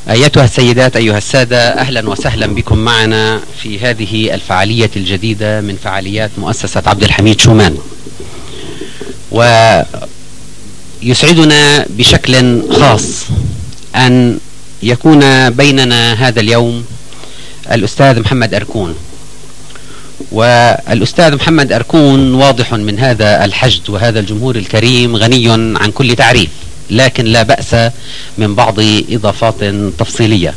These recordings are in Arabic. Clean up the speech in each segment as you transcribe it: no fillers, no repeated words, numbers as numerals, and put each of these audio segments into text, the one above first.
أيتها السيدات أيها السادة، أهلا وسهلا بكم معنا في هذه الفعالية الجديدة من فعاليات مؤسسة عبد الحميد شومان. ويسعدنا بشكل خاص أن يكون بيننا هذا اليوم الأستاذ محمد أركون. والأستاذ محمد أركون واضح من هذا الحشد وهذا الجمهور الكريم غني عن كل تعريف، لكن لا بأس من بعض إضافات تفصيلية.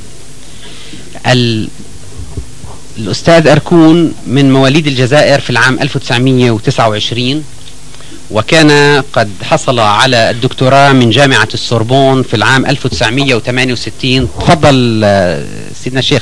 الأستاذ أركون من مواليد الجزائر في العام 1929، وكان قد حصل على الدكتوراه من جامعة السوربون في العام 1968. تفضل سيدنا الشيخ،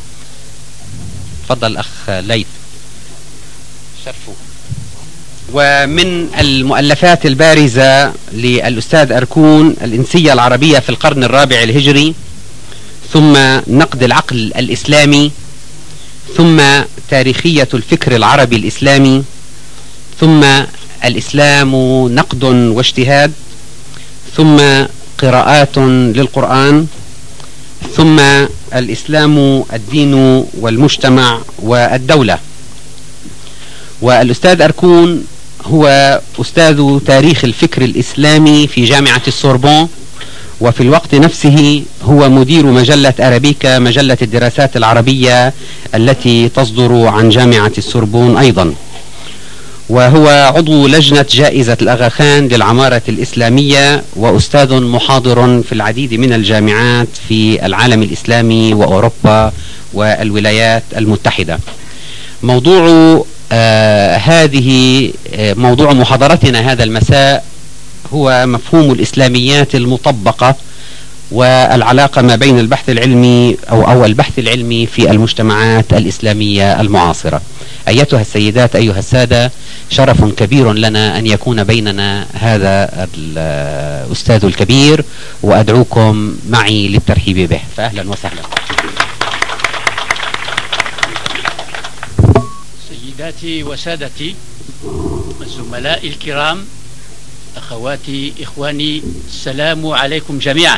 تفضل أخ ليث شرفوا. ومن المؤلفات البارزة للأستاذ أركون الإنسية العربية في القرن الرابع الهجري، ثم نقد العقل الإسلامي، ثم تاريخية الفكر العربي الإسلامي، ثم الإسلام نقد واجتهاد، ثم قراءات للقرآن، ثم الإسلام الدين والمجتمع والدولة. والأستاذ أركون هو أستاذ تاريخ الفكر الإسلامي في جامعة السوربون، وفي الوقت نفسه هو مدير مجلة أرابيكا، مجلة الدراسات العربية التي تصدر عن جامعة السوربون أيضا. وهو عضو لجنة جائزة الأغا خان للعمارة الإسلامية، وأستاذ محاضر في العديد من الجامعات في العالم الإسلامي وأوروبا والولايات المتحدة. موضوع محاضرتنا هذا المساء هو مفهوم الإسلاميات المطبقة والعلاقة ما بين البحث العلمي أو البحث العلمي في المجتمعات الإسلامية المعاصرة. أيتها السيدات أيها السادة، شرف كبير لنا أن يكون بيننا هذا الأستاذ الكبير، وأدعوكم معي للترحيب به، فأهلا وسهلا. سيداتي وسادتي، الزملاء الكرام، أخواتي إخواني، السلام عليكم جميعا.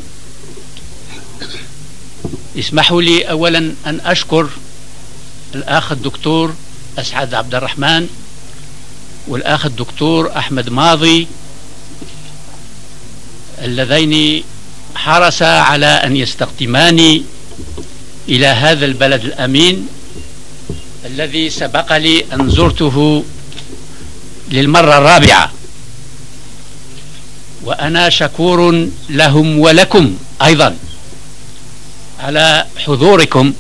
اسمحوا لي أولا أن أشكر الأخ الدكتور أسعد عبد الرحمن والأخ الدكتور أحمد ماضي، اللذين حرصا على أن يستقدماني إلى هذا البلد الأمين الذي سبق لي أن زرته للمرة الرابعة، وأنا شكور لهم ولكم أيضا على حضوركم.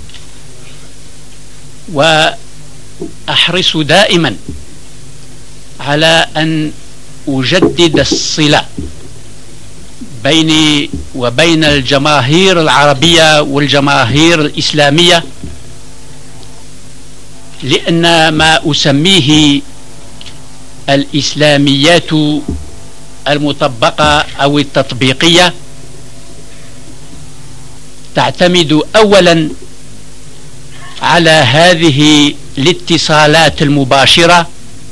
وأحرص دائما على أن أجدد الصلة بيني وبين الجماهير العربية والجماهير الإسلامية، لأن ما أسميه الإسلاميات المطبقة أو التطبيقية تعتمد أولا على هذه الاتصالات المباشرة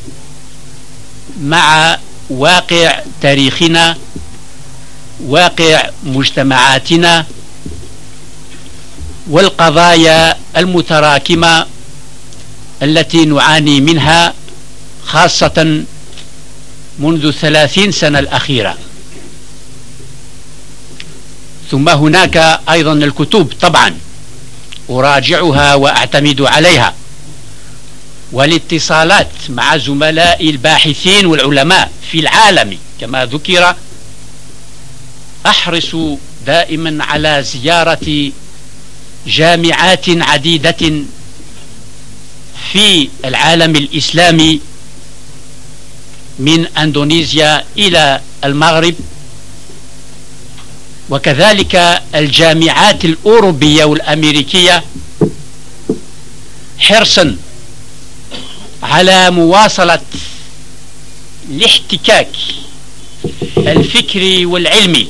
مع واقع تاريخنا، واقع مجتمعاتنا، والقضايا المتراكمة التي نعاني منها خاصة منذ 30 سنة الأخيرة. ثم هناك أيضا الكتب طبعا أراجعها وأعتمد عليها، والاتصالات مع زملائي الباحثين والعلماء في العالم كما ذكر. أحرص دائما على زيارة جامعات عديدة في العالم الإسلامي، من أندونيسيا إلى المغرب، وكذلك الجامعات الأوروبية والأمريكية، حرصا على مواصلة الاحتكاك الفكري والعلمي،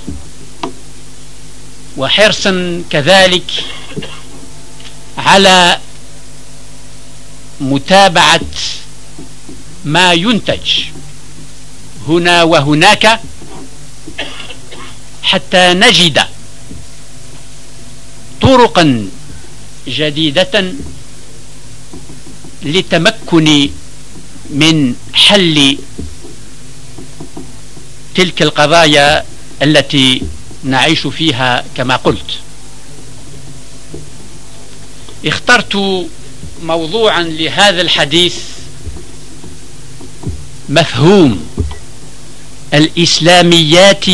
وحرصا كذلك على متابعة ما ينتج هنا وهناك، حتى نجد طرقا جديدة للتمكن من حل تلك القضايا التي نعيش فيها. كما قلت، اخترت موضوعا لهذا الحديث مفهوم الإسلاميات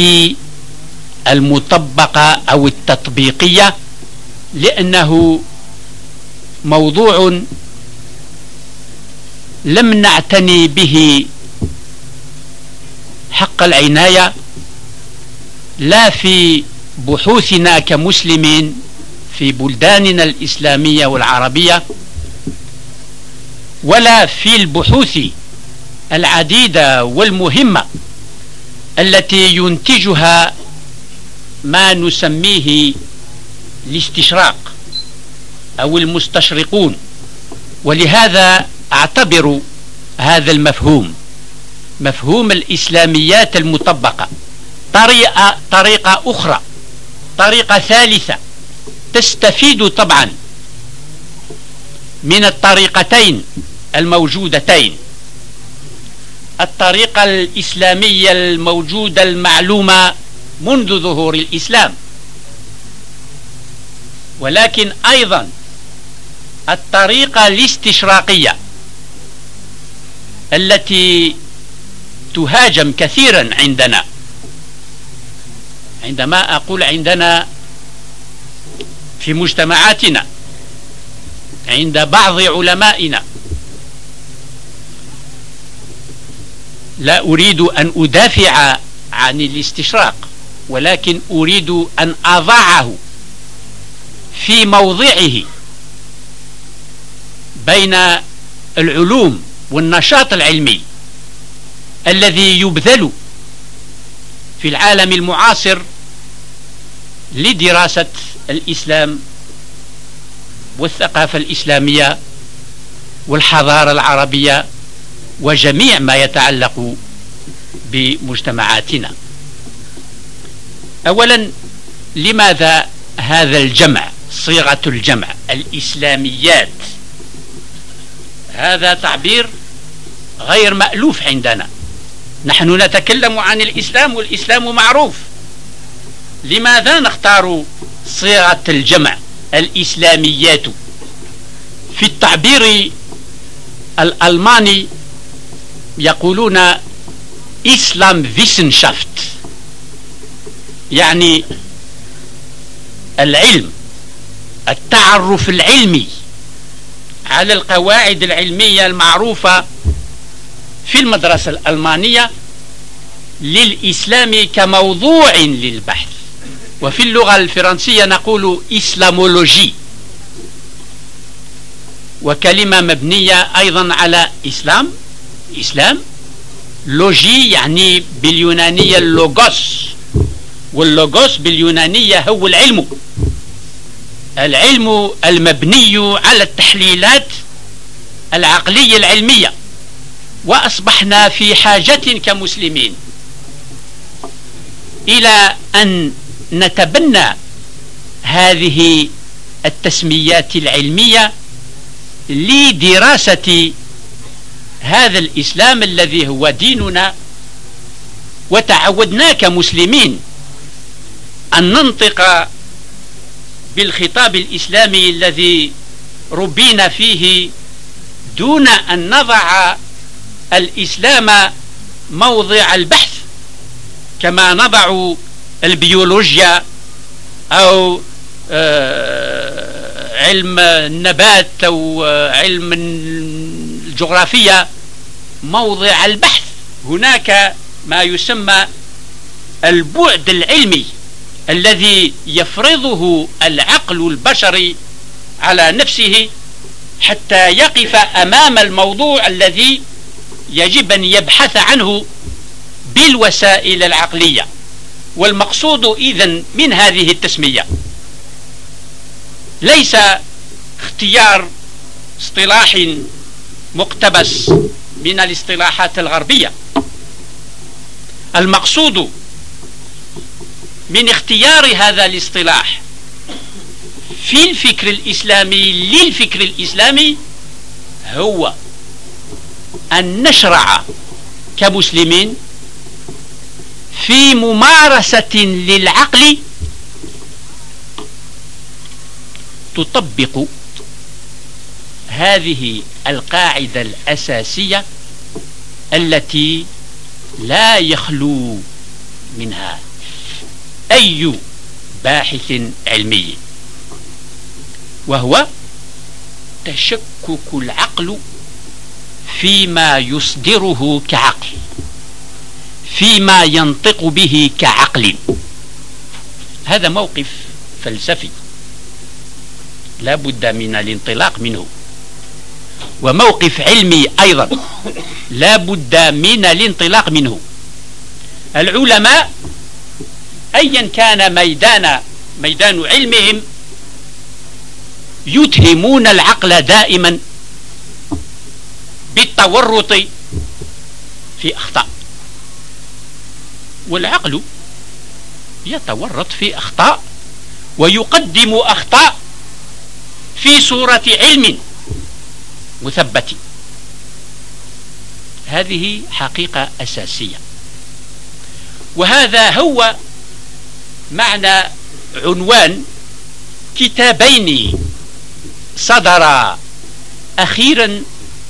المطبقة أو التطبيقية، لأنه موضوع لم نعتني به حق العناية، لا في بحوثنا كمسلمين في بلداننا الإسلامية والعربية، ولا في البحوث العديدة والمهمة التي ينتجها ما نسميه الاستشراق أو المستشرقون. ولهذا أعتبر هذا المفهوم، مفهوم الإسلاميات المطبقة، طريقة أخرى، طريقة ثالثة تستفيد طبعا من الطريقتين الموجودتين، الطريقة الإسلامية الموجودة المعلومة منذ ظهور الإسلام، ولكن أيضا الطريقة الاستشراقية التي تهاجم كثيرا عندنا. عندما أقول عندنا، في مجتمعاتنا، عند بعض علمائنا. لا أريد أن أدافع عن الاستشراق، ولكن أريد أن أضعه في موضعه بين العلوم والنشاط العلمي الذي يبذل في العالم المعاصر لدراسة الإسلام والثقافة الإسلامية والحضارة العربية وجميع ما يتعلق بمجتمعاتنا. أولا، لماذا هذا الجمع، صيغة الجمع الإسلاميات؟ هذا تعبير غير مألوف عندنا، نحن نتكلم عن الإسلام والإسلام معروف. لماذا نختار صيغة الجمع الإسلاميات؟ في التعبير الألماني يقولون إسلام فيسنشافت، يعني العلم، التعرف العلمي على القواعد العلمية المعروفة في المدرسة الألمانية للإسلام كموضوع للبحث. وفي اللغة الفرنسية نقول إسلامولوجي، وكلمة مبنية أيضا على إسلام، لوجي يعني باليونانية اللوغوس، واللوغوس باليونانية هو العلم المبني على التحليلات العقلية العلمية. وأصبحنا في حاجة كمسلمين إلى أن نتبنى هذه التسميات العلمية لدراسة هذا الإسلام الذي هو ديننا. وتعودنا كمسلمين أن ننطق بالخطاب الإسلامي الذي ربينا فيه دون أن نضع الإسلام موضع البحث كما نضع البيولوجيا أو علم النبات أو علم الجغرافيا موضع البحث. هناك ما يسمى البعد العلمي الذي يفرضه العقل البشري على نفسه حتى يقف أمام الموضوع الذي يجب أن يبحث عنه بالوسائل العقلية. والمقصود إذن من هذه التسمية ليس اختيار اصطلاح مقتبس من الاصطلاحات الغربية. المقصود من اختيار هذا الاصطلاح في الفكر الإسلامي للفكر الإسلامي هو أن نشرع كمسلمين في ممارسة للعقل تطبق هذه القاعدة الأساسية التي لا يخلو منها أي باحث علمي، وهو تشكك العقل فيما يصدره كعقل، فيما ينطق به كعقل. هذا موقف فلسفي لا بد من الانطلاق منه، وموقف علمي أيضا لا بد من الانطلاق منه. العلماء أيا كان ميدان علمهم يتهمون العقل دائما بالتورط في أخطاء، والعقل يتورط في أخطاء ويقدم أخطاء في صورة علم مثبت. هذه حقيقة أساسية، وهذا هو معنى عنوان كتابين صدر أخيرا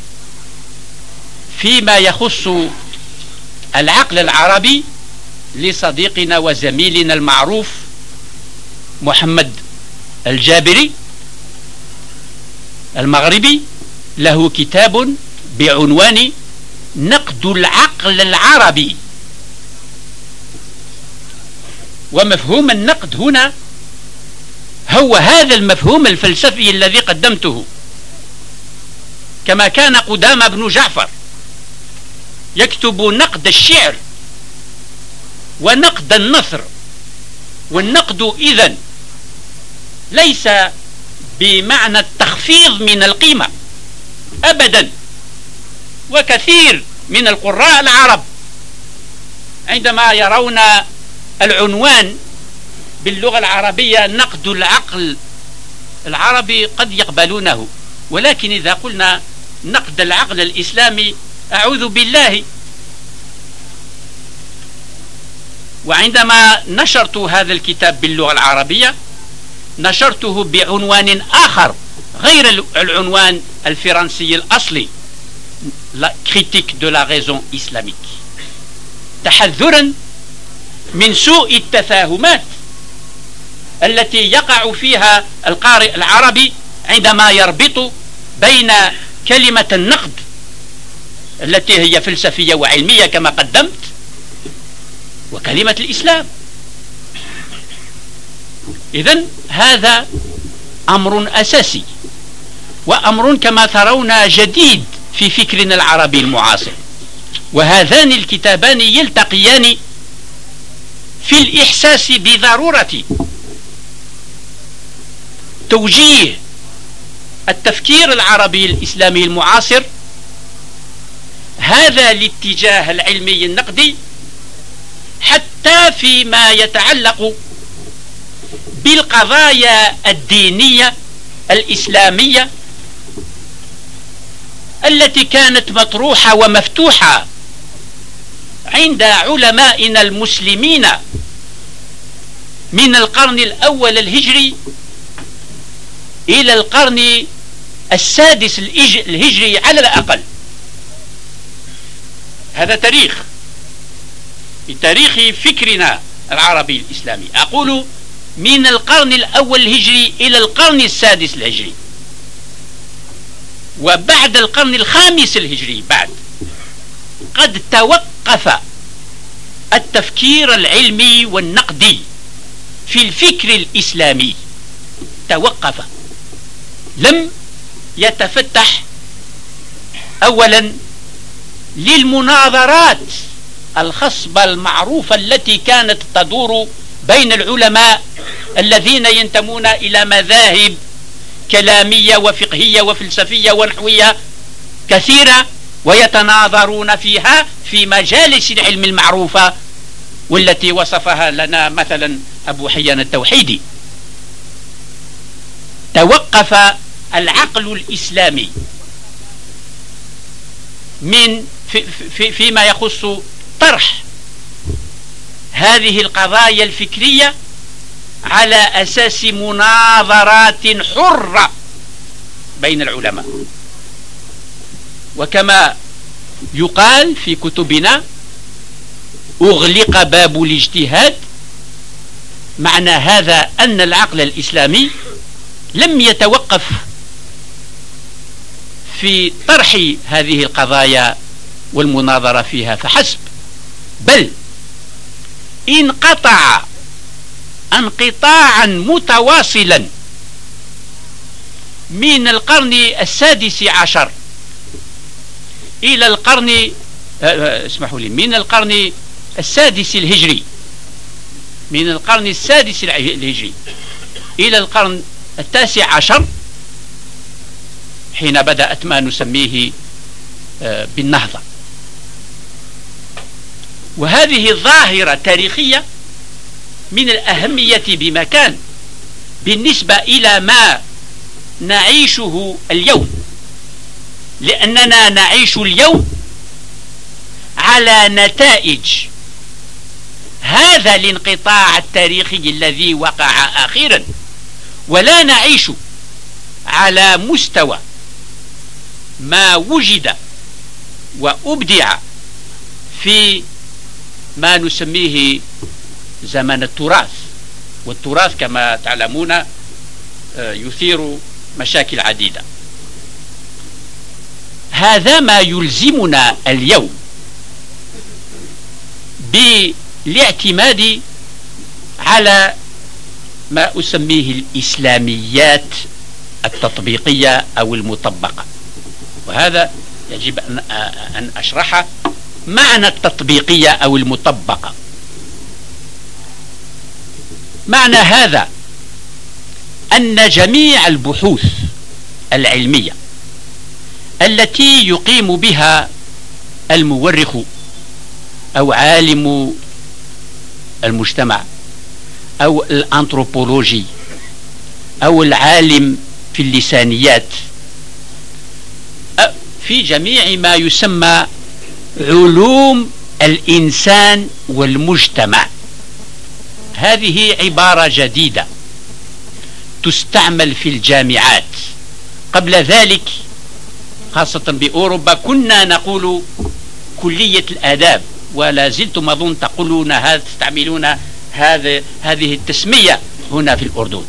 فيما يخص العقل العربي لصديقنا وزميلنا المعروف محمد الجابري المغربي. له كتاب بعنوان نقد العقل العربي. ومفهوم النقد هنا هو هذا المفهوم الفلسفي الذي قدمته، كما كان قدامى بن جعفر يكتب نقد الشعر ونقد النثر. والنقد إذن ليس بمعنى التخفيض من القيمة أبدا. وكثير من القراء العرب عندما يرون العنوان باللغة العربية نقد العقل العربي قد يقبلونه، ولكن إذا قلنا نقد العقل الإسلامي أعوذ بالله. وعندما نشرت هذا الكتاب باللغة العربية نشرته بعنوان آخر غير العنوان الفرنسي الأصلي La critique de la raison islamique، تحذرا من سوء التفاهمات التي يقع فيها القارئ العربي عندما يربط بين كلمة النقد التي هي فلسفية وعلمية كما قدمت وكلمة الإسلام. إذن هذا أمر أساسي وأمر كما ترون جديد في فكرنا العربي المعاصر. وهذان الكتابان يلتقيان في الإحساس بضرورة توجيه التفكير العربي الإسلامي المعاصر هذا الاتجاه العلمي النقدي، حتى فيما يتعلق بالقضايا الدينية الإسلامية التي كانت مطروحة ومفتوحة عند علمائنا المسلمين من القرن الأول الهجري إلى القرن السادس الهجري على الأقل. هذا تاريخ بتاريخ فكرنا العربي الإسلامي. أقول من القرن الأول الهجري إلى القرن السادس الهجري، وبعد القرن الخامس الهجري بعد قد توقف التفكير العلمي والنقدي في الفكر الإسلامي، توقف، لم يتفتح أولا للمناظرات الخصبة المعروفة التي كانت تدور بين العلماء الذين ينتمون إلى مذاهب كلامية وفقهية وفلسفية ونحوية كثيرة، ويتناظرون فيها في مجالس العلم المعروفة والتي وصفها لنا مثلا أبو حيان التوحيدي. توقف العقل الإسلامي من فيما يخص طرح هذه القضايا الفكرية على أساس مناظرات حرة بين العلماء. وكما يقال في كتبنا أغلق باب الاجتهاد، معنى هذا أن العقل الإسلامي لم يتوقف في طرح هذه القضايا والمناظرة فيها فحسب، بل انقطع انقطاعا متواصلا من القرن السادس عشر إلى القرن اسمحوا لي من القرن السادس الهجري، من القرن السادس الهجري إلى القرن التاسع عشر، حين بدأت ما نسميه بالنهضة. وهذه ظاهرة تاريخية من الأهمية بمكان بالنسبة إلى ما نعيشه اليوم، لأننا نعيش اليوم على نتائج هذا الانقطاع التاريخي الذي وقع أخيرا، ولا نعيش على مستوى ما وجد وأبدع في ما نسميه زمن التراث. والتراث كما تعلمون يثير مشاكل عديدة. هذا ما يلزمنا اليوم بالاعتماد على ما أسميه الإسلاميات التطبيقية أو المطبقة. وهذا يجب أن أشرح معنى التطبيقية أو المطبقة. معنى هذا أن جميع البحوث العلمية التي يقيم بها المؤرخ أو عالم المجتمع أو الأنثروبولوجي أو العالم في اللسانيات في جميع ما يسمى علوم الإنسان والمجتمع، هذه عبارة جديدة تستعمل في الجامعات. قبل ذلك خاصة بأوروبا كنا نقول كلية الآداب، ولا زلتم أظن تستعملون هذه التسمية هنا في الأردن.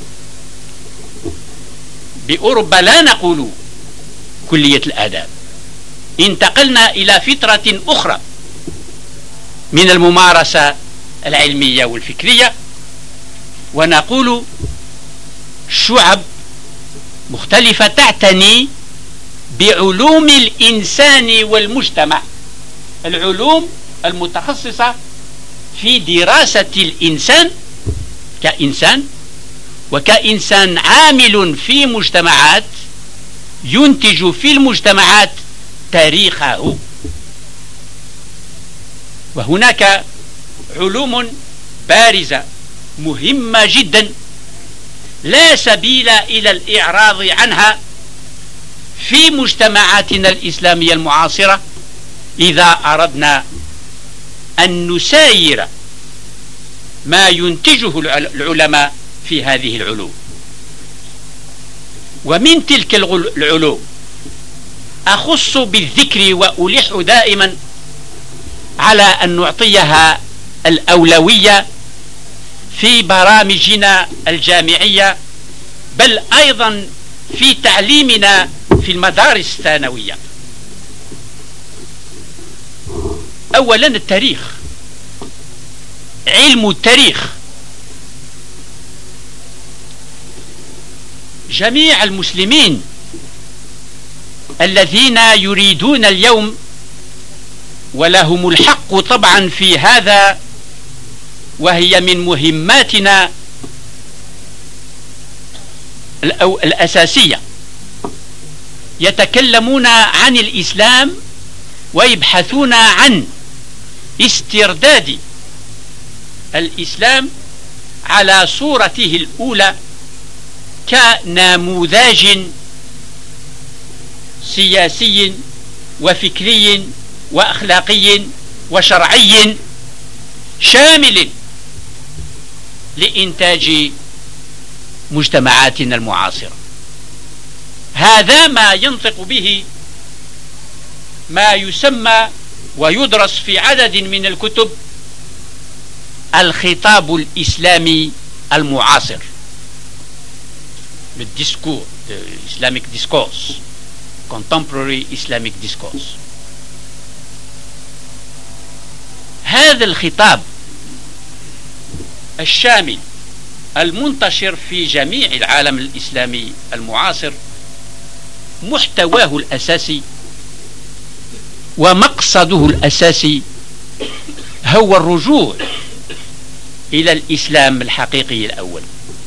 بأوروبا لا نقول كلية الآداب، انتقلنا إلى فترة أخرى من الممارسة العلمية والفكرية، ونقول شعب مختلفة تعتني بعلوم الإنسان والمجتمع، العلوم المتخصصة في دراسة الإنسان كإنسان وكإنسان عامل في مجتمعات ينتج في المجتمعات تاريخه. وهناك علوم بارزة مهمة جدا لا سبيل إلى الإعراض عنها في مجتمعاتنا الإسلامية المعاصرة إذا أردنا أن نساير ما ينتجه العلماء في هذه العلوم. ومن تلك العلوم أخص بالذكر وألح دائما على أن نعطيها الأولوية في برامجنا الجامعية، بل أيضا في تعليمنا في المدارس الثانوية. أولا التاريخ، علم التاريخ. جميع المسلمين الذين يريدون اليوم ولهم الحق طبعا في هذا، وهي من مهماتنا الأساسية، يتكلمون عن الإسلام ويبحثون عن استرداد الإسلام على صورته الأولى كنموذج سياسي وفكري وأخلاقي وشرعي شامل لإنتاج مجتمعاتنا المعاصرة. هذا ما ينطق به ما يسمى ويدرس في عدد من الكتب الخطاب الإسلامي المعاصر، بالديسكور Islamic discourse, contemporary Islamic discourse. هذا الخطاب الشامل المنتشر في جميع العالم الإسلامي المعاصر محتواه الأساسي ومقصده الأساسي هو الرجوع إلى الإسلام الحقيقي الأول.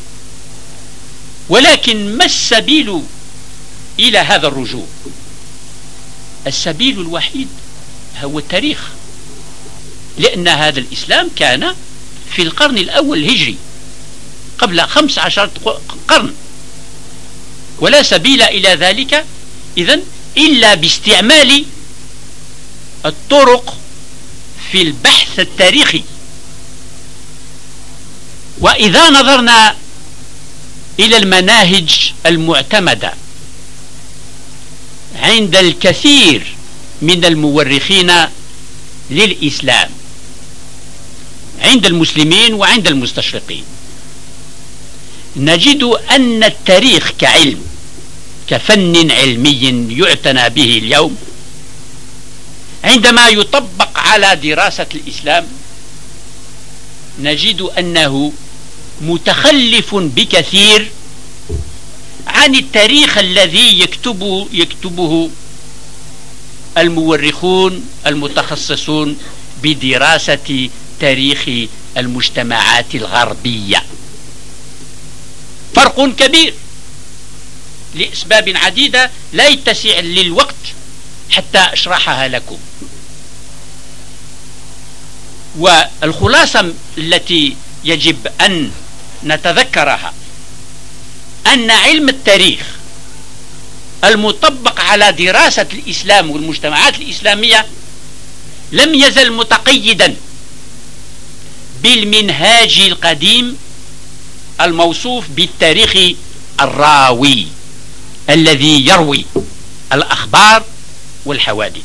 ولكن ما السبيل إلى هذا الرجوع؟ السبيل الوحيد هو التاريخ، لأن هذا الإسلام كان في القرن الأول الهجري قبل 15 قرن، ولا سبيل إلى ذلك إذن إلا باستعمال الطرق في البحث التاريخي. وإذا نظرنا إلى المناهج المعتمدة عند الكثير من المؤرخين للإسلام، عند المسلمين وعند المستشرقين، نجد أن التاريخ كعلم، كفن علمي يعتنى به اليوم، عندما يطبق على دراسة الإسلام نجد أنه متخلف بكثير عن التاريخ الذي يكتبه المؤرخون المتخصصون بدراسة تاريخ المجتمعات الغربية. فرق كبير لأسباب عديدة لا يتسع للوقت حتى أشرحها لكم. والخلاصة التي يجب أن نتذكرها أن علم التاريخ المطبق على دراسة الإسلام والمجتمعات الإسلامية لم يزل متقيدا بالمنهاج القديم الموصوف بالتاريخ الراوي الذي يروي الأخبار والحوادث،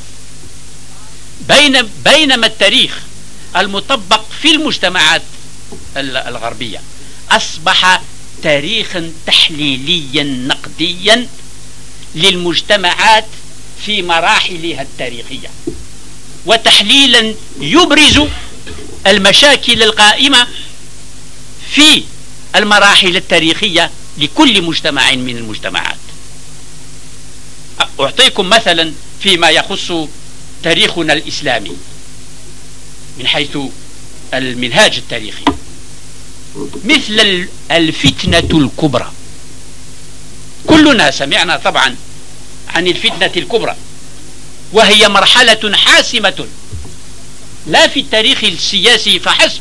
بينما التاريخ المطبق في المجتمعات الغربية أصبح تاريخا تحليليا نقديا للمجتمعات في مراحلها التاريخية، وتحليلا يبرز المشاكل القائمة في المراحل التاريخية لكل مجتمع من المجتمعات. أعطيكم مثلا فيما يخص تاريخنا الإسلامي من حيث المنهاج التاريخي، مثل الفتنة الكبرى. كلنا سمعنا طبعا عن الفتنة الكبرى، وهي مرحلة حاسمة لا في التاريخ السياسي فحسب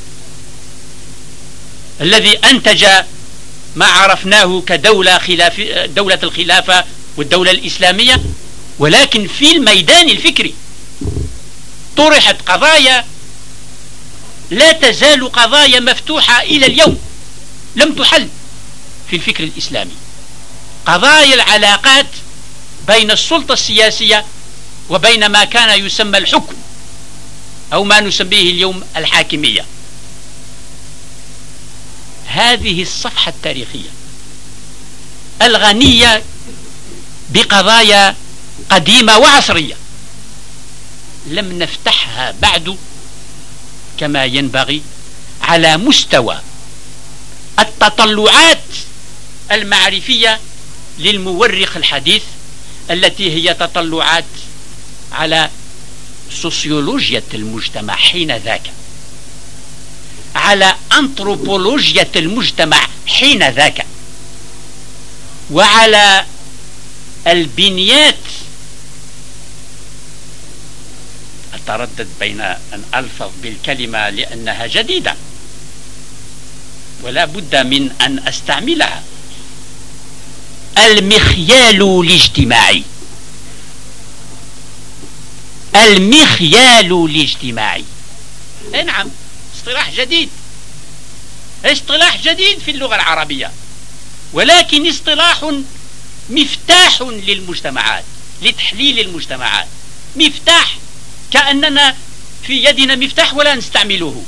الذي أنتج ما عرفناه كدولة دولة الخلافة والدولة الإسلامية، ولكن في الميدان الفكري طرحت قضايا لا تزال قضايا مفتوحة إلى اليوم لم تحل في الفكر الإسلامي، قضايا العلاقات بين السلطة السياسية وبين ما كان يسمى الحكم أو ما نسميه اليوم الحاكمية. هذه الصفحة التاريخية الغنية بقضايا قديمة وعصرية لم نفتحها بعد كما ينبغي على مستوى التطلعات المعرفية للمؤرخ الحديث، التي هي تطلعات على سوسيولوجيا المجتمع حين ذاك، على أنثروبولوجيا المجتمع حين ذاك، وعلى البنيات. أتردد بين أن ألفظ بالكلمة لأنها جديدة ولا بد من أن أستعملها، المخيال الاجتماعي. المخيال الاجتماعي، نعم، اصطلاح جديد، اصطلاح جديد في اللغة العربية، ولكن اصطلاح مفتاح للمجتمعات، لتحليل المجتمعات. مفتاح، كأننا في يدنا مفتاح ولا نستعمله.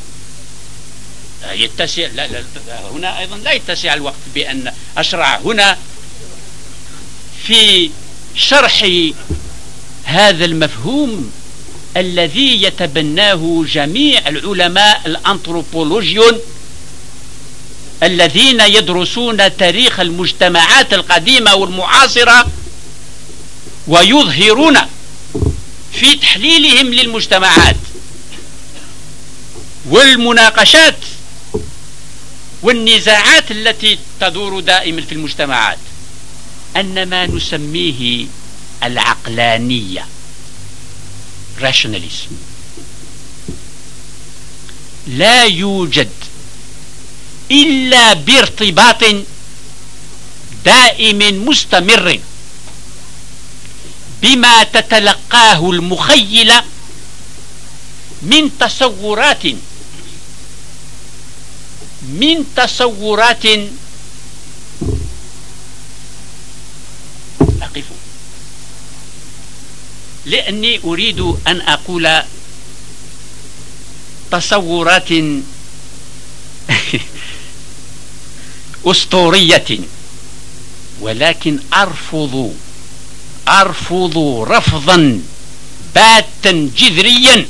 يتسع، لا هنا أيضا لا يتسع الوقت بأن أشرع هنا في شرح هذا المفهوم الذي يتبناه جميع العلماء الأنثروبولوجيون الذين يدرسون تاريخ المجتمعات القديمة والمعاصرة، ويظهرون في تحليلهم للمجتمعات والمناقشات والنزاعات التي تدور دائما في المجتمعات أن ما نسميه العقلانية rationalism لا يوجد إلا بارتباط دائم مستمر بما تتلقاه المخيلة من تصورات أقف، لأني أريد أن أقول تصورات أسطورية، ولكن أرفض رفضا باتا جذريا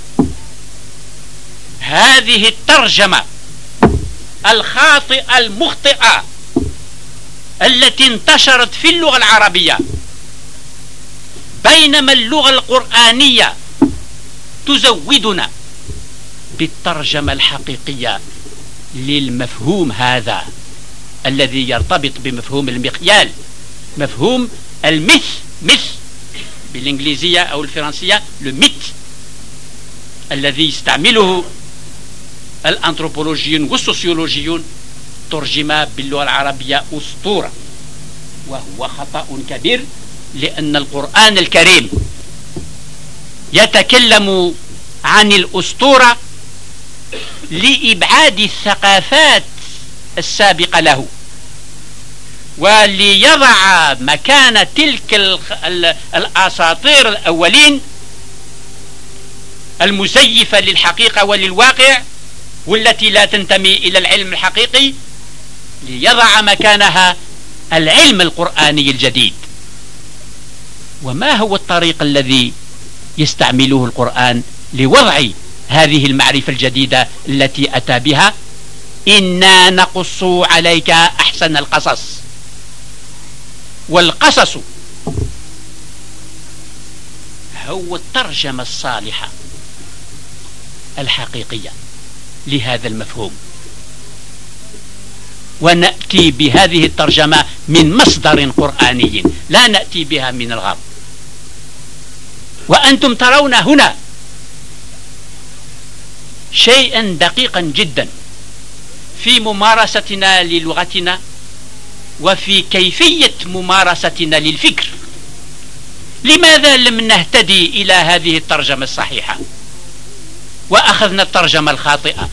هذه الترجمة الخاطئة المخطئة التي انتشرت في اللغة العربية، بينما اللغة القرآنية تزودنا بالترجمة الحقيقية للمفهوم هذا الذي يرتبط بمفهوم المخيال، مفهوم مث بالإنجليزية أو الفرنسية الميت، الذي يستعمله الأنثروبولوجيون والسوسيولوجيون، ترجم باللغة العربية أسطورة، وهو خطأ كبير، لأن القرآن الكريم يتكلم عن الأسطورة لإبعاد الثقافات السابقة له، وليضع مكان تلك الأساطير الأولين المزيفة للحقيقة وللواقع والتي لا تنتمي إلى العلم الحقيقي، ليضع مكانها العلم القرآني الجديد. وما هو الطريق الذي يستعمله القرآن لوضع هذه المعرفة الجديدة التي أتى بها؟ إنا نقص عليك أحسن القصص، والقصص هو الترجمة الصالحة الحقيقية لهذا المفهوم، ونأتي بهذه الترجمة من مصدر قرآني، لا نأتي بها من الغرب. وأنتم ترون هنا شيئا دقيقا جدا في ممارستنا للغتنا وفي كيفية ممارستنا للفكر. لماذا لم نهتدي إلى هذه الترجمة الصحيحة وأخذنا الترجمة الخاطئة؟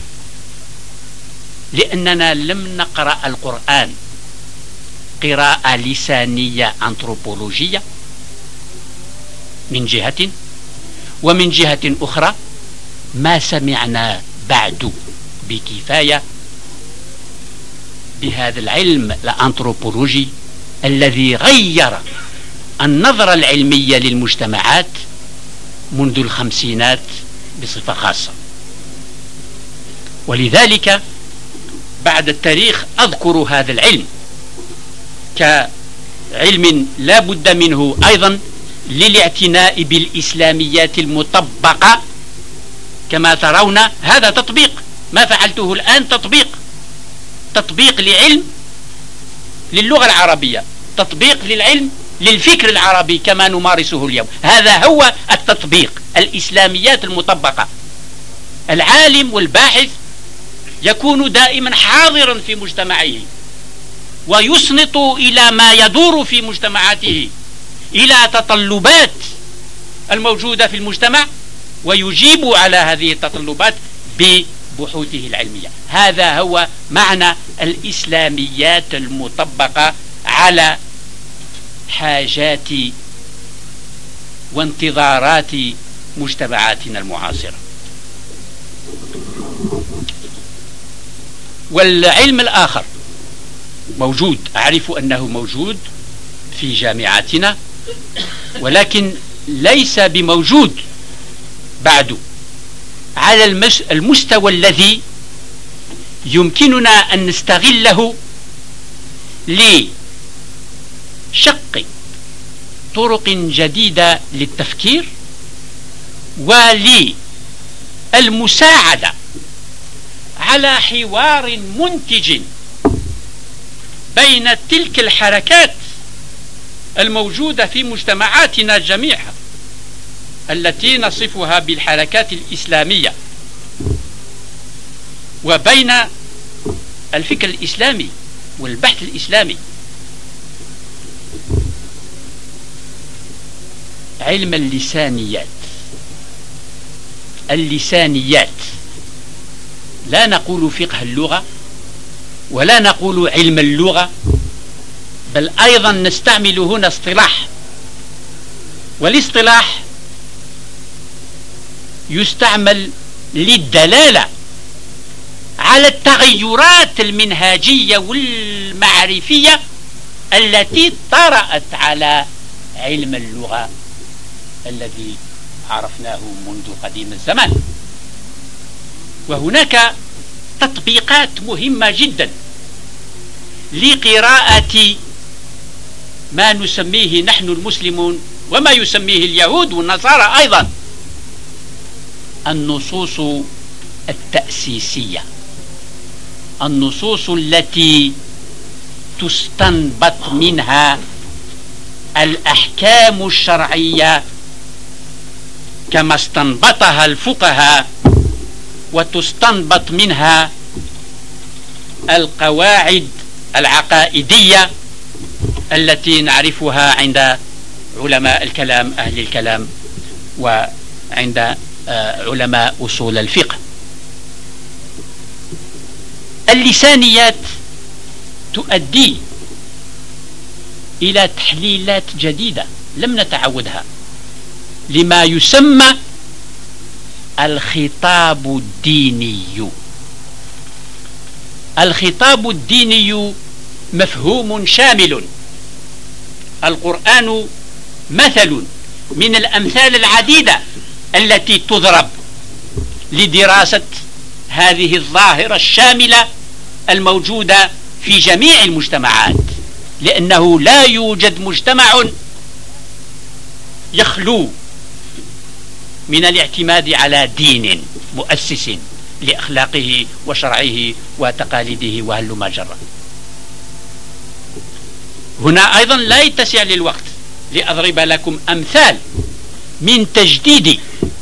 لأننا لم نقرأ القرآن قراءة لسانية أنثروبولوجية من جهة، ومن جهة أخرى ما سمعنا بعد بكفاية بهذا العلم الأنثروبولوجي الذي غير النظرة العلمية للمجتمعات منذ الخمسينات بصفة خاصة. ولذلك بعد التاريخ أذكر هذا العلم كعلم لا بد منه أيضا للاعتناء بالإسلاميات المطبقة. كما ترون هذا تطبيق، ما فعلته الآن تطبيق لعلم للغة العربية، تطبيق للعلم للفكر العربي كما نمارسه اليوم. هذا هو التطبيق، الإسلاميات المطبقة. العالم والباحث يكون دائما حاضرا في مجتمعه، ويصنط إلى ما يدور في مجتمعاته، إلى تطلبات الموجودة في المجتمع، ويجيب على هذه التطلبات ببحوثه العلمية. هذا هو معنى الإسلاميات المطبقة على حاجات وانتظارات مجتمعاتنا المعاصرة. والعلم الآخر موجود، أعرف أنه موجود في جامعاتنا، ولكن ليس بموجود بعد على المستوى الذي يمكننا أن نستغله لشق طرق جديدة للتفكير وللمساعدة على حوار منتج بين تلك الحركات الموجودة في مجتمعاتنا جميعها التي نصفها بالحركات الإسلامية، وبين الفكر الإسلامي والبحث الإسلامي. علم اللسانيات، لا نقول فقه اللغة ولا نقول علم اللغة، بل أيضا نستعمل هنا اصطلاح، والاصطلاح يستعمل للدلالة على التغيرات المنهجية والمعرفية التي طرأت على علم اللغة الذي عرفناه منذ قديم الزمان. وهناك تطبيقات مهمة جدا لقراءة ما نسميه نحن المسلمون وما يسميه اليهود والنصارى أيضا النصوص التأسيسية، النصوص التي تستنبط منها الأحكام الشرعية كما استنبطها الفقهاء، وتستنبط منها القواعد العقائدية التي نعرفها عند علماء الكلام أهل الكلام وعند علماء أصول الفقه. اللسانيات تؤدي إلى تحليلات جديدة لم نتعودها لما يسمى الخطاب الديني. الخطاب الديني مفهوم شامل، القرآن مثل من الأمثال العديدة التي تضرب لدراسة هذه الظاهرة الشاملة الموجودة في جميع المجتمعات، لأنه لا يوجد مجتمع يخلو من الاعتماد على دين مؤسس لأخلاقه وشرعه وتقاليده وهلما جرى. هنا أيضا لا يتسع للوقت لأضرب لكم أمثال من تجديد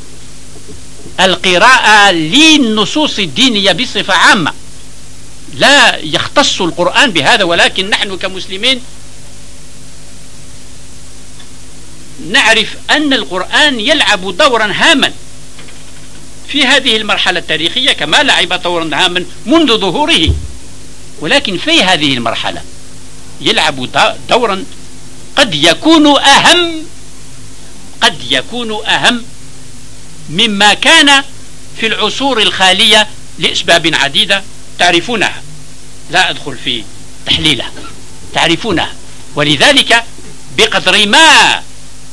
القراءة للنصوص الدينية بصفة عامة، لا يختص القرآن بهذا، ولكن نحن كمسلمين نعرف أن القرآن يلعب دورا هاما في هذه المرحلة التاريخية كما لعب دورا هاما منذ ظهوره، ولكن في هذه المرحلة يلعب دورا قد يكون أهم مما كان في العصور الخالية لأسباب عديدة تعرفونها، لا أدخل في تحليلها، تعرفونها. ولذلك بقدر ما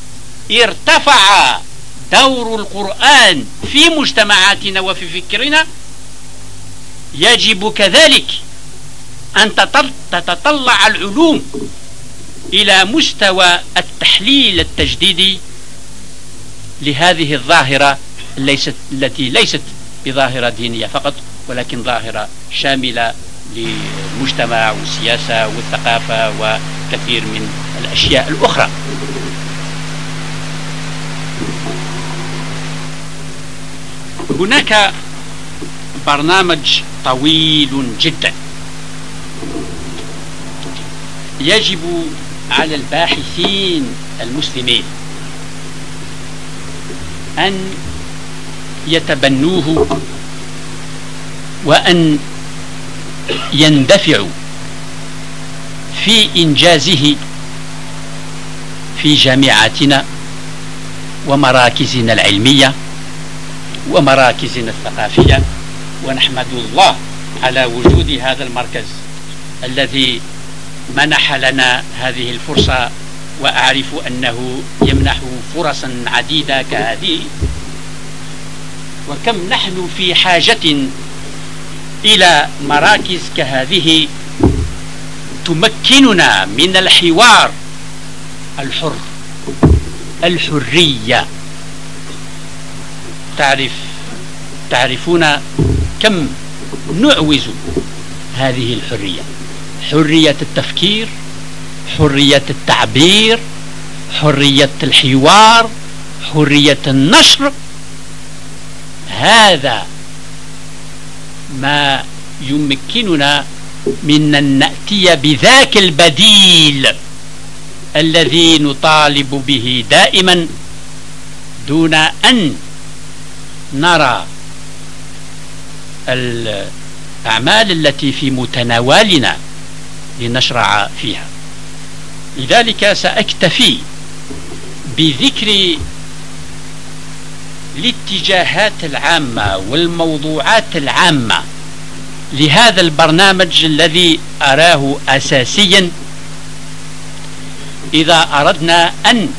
ارتفع دور القرآن في مجتمعاتنا وفي فكرنا، يجب كذلك أن تتطلع العلوم إلى مستوى التحليل التجديدي لهذه الظاهرة التي ليست بظاهرة دينية فقط، ولكن ظاهرة شاملة للمجتمع والسياسة والثقافة وكثير من الأشياء الأخرى. هناك برنامج طويل جدا يجب على الباحثين المسلمين أن يتبنوه وأن يندفعوا في إنجازه في جامعاتنا ومراكزنا العلمية ومراكزنا الثقافية. ونحمد الله على وجود هذا المركز الذي منح لنا هذه الفرصة، وأعرف أنه يمنح فرصا عديدة كهذه. وكم نحن في حاجة إلى مراكز كهذه تمكننا من الحوار الحر، الحرية. تعرفون كم نعوز هذه الحرية، حرية التفكير، حرية التعبير، حرية الحوار، حرية النشر. هذا ما يمكننا من أن نأتي بذاك البديل الذي نطالب به دائما، دون أن نرى الأعمال التي في متناولنا لنشرع فيها. لذلك سأكتفي بذكر الاتجاهات العامة والموضوعات العامة لهذا البرنامج الذي أراه أساسيا إذا أردنا أن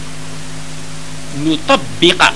نطبق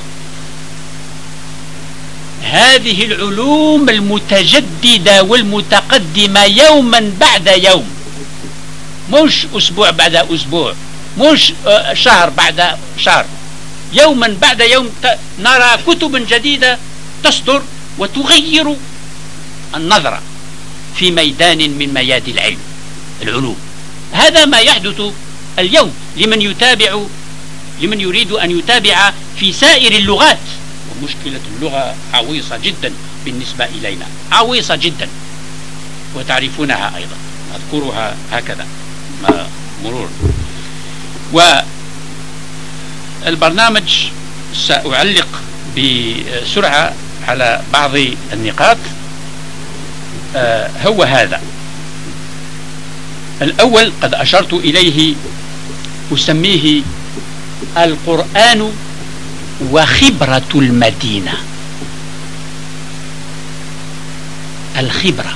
هذه العلوم المتجددة والمتقدمة يوما بعد يوم، مش أسبوع بعد أسبوع، مش شهر بعد شهر، يوما بعد يوم نرى كتب جديدة تصدر وتغير النظرة في ميدان من ميادين العلوم. هذا ما يحدث اليوم لمن يريد أن يتابع في سائر اللغات. ومشكلة اللغة عويصة جدا بالنسبة إلينا، عويصة جدا، وتعرفونها أيضا، أذكرها هكذا مرور. والبرنامج سأعلق بسرعة على بعض النقاط. هو هذا الأول قد أشرت إليه، أسميه القرآن وخبرة المدينة. الخبرة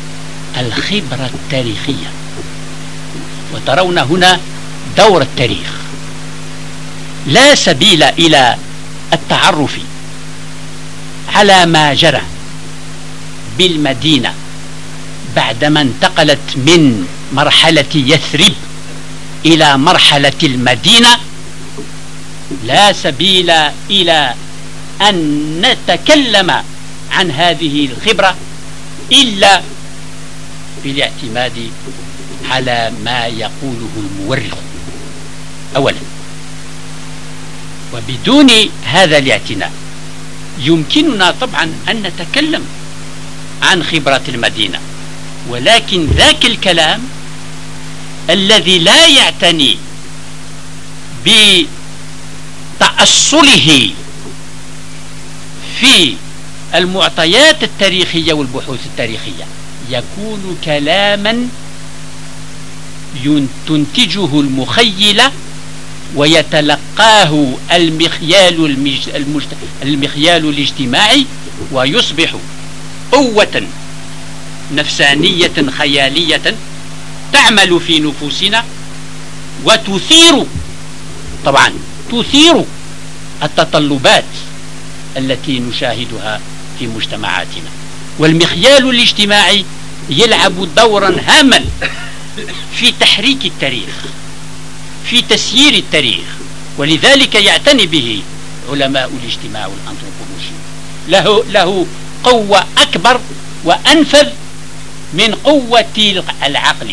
التاريخية. وترون هنا دور التاريخ. لا سبيل إلى التعرف على ما جرى بالمدينة بعدما انتقلت من مرحلة يثرب إلى مرحلة المدينة. لا سبيل إلى أن نتكلم عن هذه الخبرة إلا بالاعتماد على ما يقوله المورخ أولا. وبدون هذا الاعتناء يمكننا طبعا أن نتكلم عن خبرة المدينة، ولكن ذاك الكلام الذي لا يعتني بتأصله في المعطيات التاريخية والبحوث التاريخية يكون كلاما تنتجه المخيلة ويتلقاه المخيال الاجتماعي، ويصبح قوة نفسانية خيالية تعمل في نفوسنا وتثير طبعا التطلبات التي نشاهدها في مجتمعاتنا. والمخيال الاجتماعي يلعب دورا هاما في تحريك التاريخ، في تسيير التاريخ، ولذلك يعتني به علماء الاجتماع والأنثروبولوجيا. له قوة أكبر وأنفذ من قوة العقل،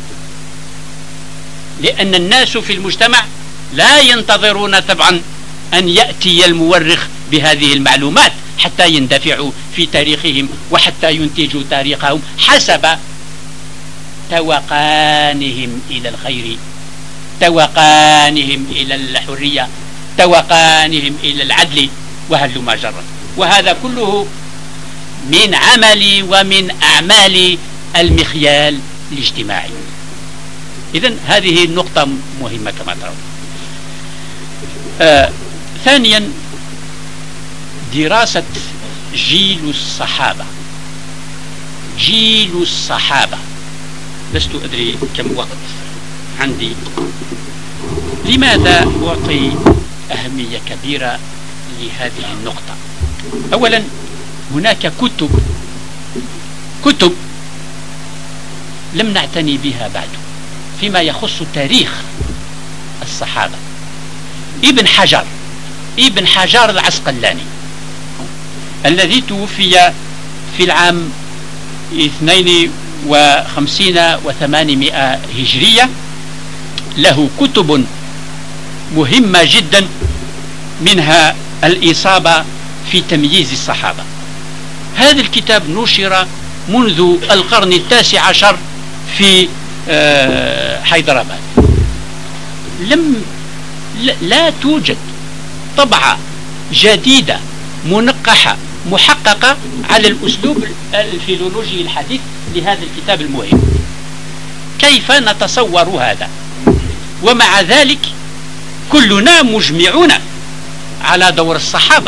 لأن الناس في المجتمع لا ينتظرون طبعا أن يأتي المورخ بهذه المعلومات حتى يندفعوا في تاريخهم وحتى ينتجوا تاريخهم حسب توقانهم إلى الخير، توقانهم إلى الحرية، توقانهم إلى العدل، وهلما جرا. وهذا كله من عمل ومن أعمال المخيال الاجتماعي. إذن هذه النقطة مهمة كما ترون. ثانيا، دراسة جيل الصحابة. جيل الصحابة، لست أدري كم وقت عندي. لماذا أعطي أهمية كبيرة لهذه النقطة؟ أولا، هناك كتب لم نعتني بها بعد فيما يخص تاريخ الصحابة. ابن حجر العسقلاني الذي توفي في العام 52 و800 هجرية، له كتب مهمة جدا، منها الإصابة في تمييز الصحابة. هذا الكتاب نشر منذ القرن 19 في حيدرباد. لا توجد طبعة جديدة منقحة محققة على الأسلوب الفيلولوجي الحديث لهذا الكتاب المهم. كيف نتصور هذا؟ ومع ذلك كلنا مجمعون على دور الصحابة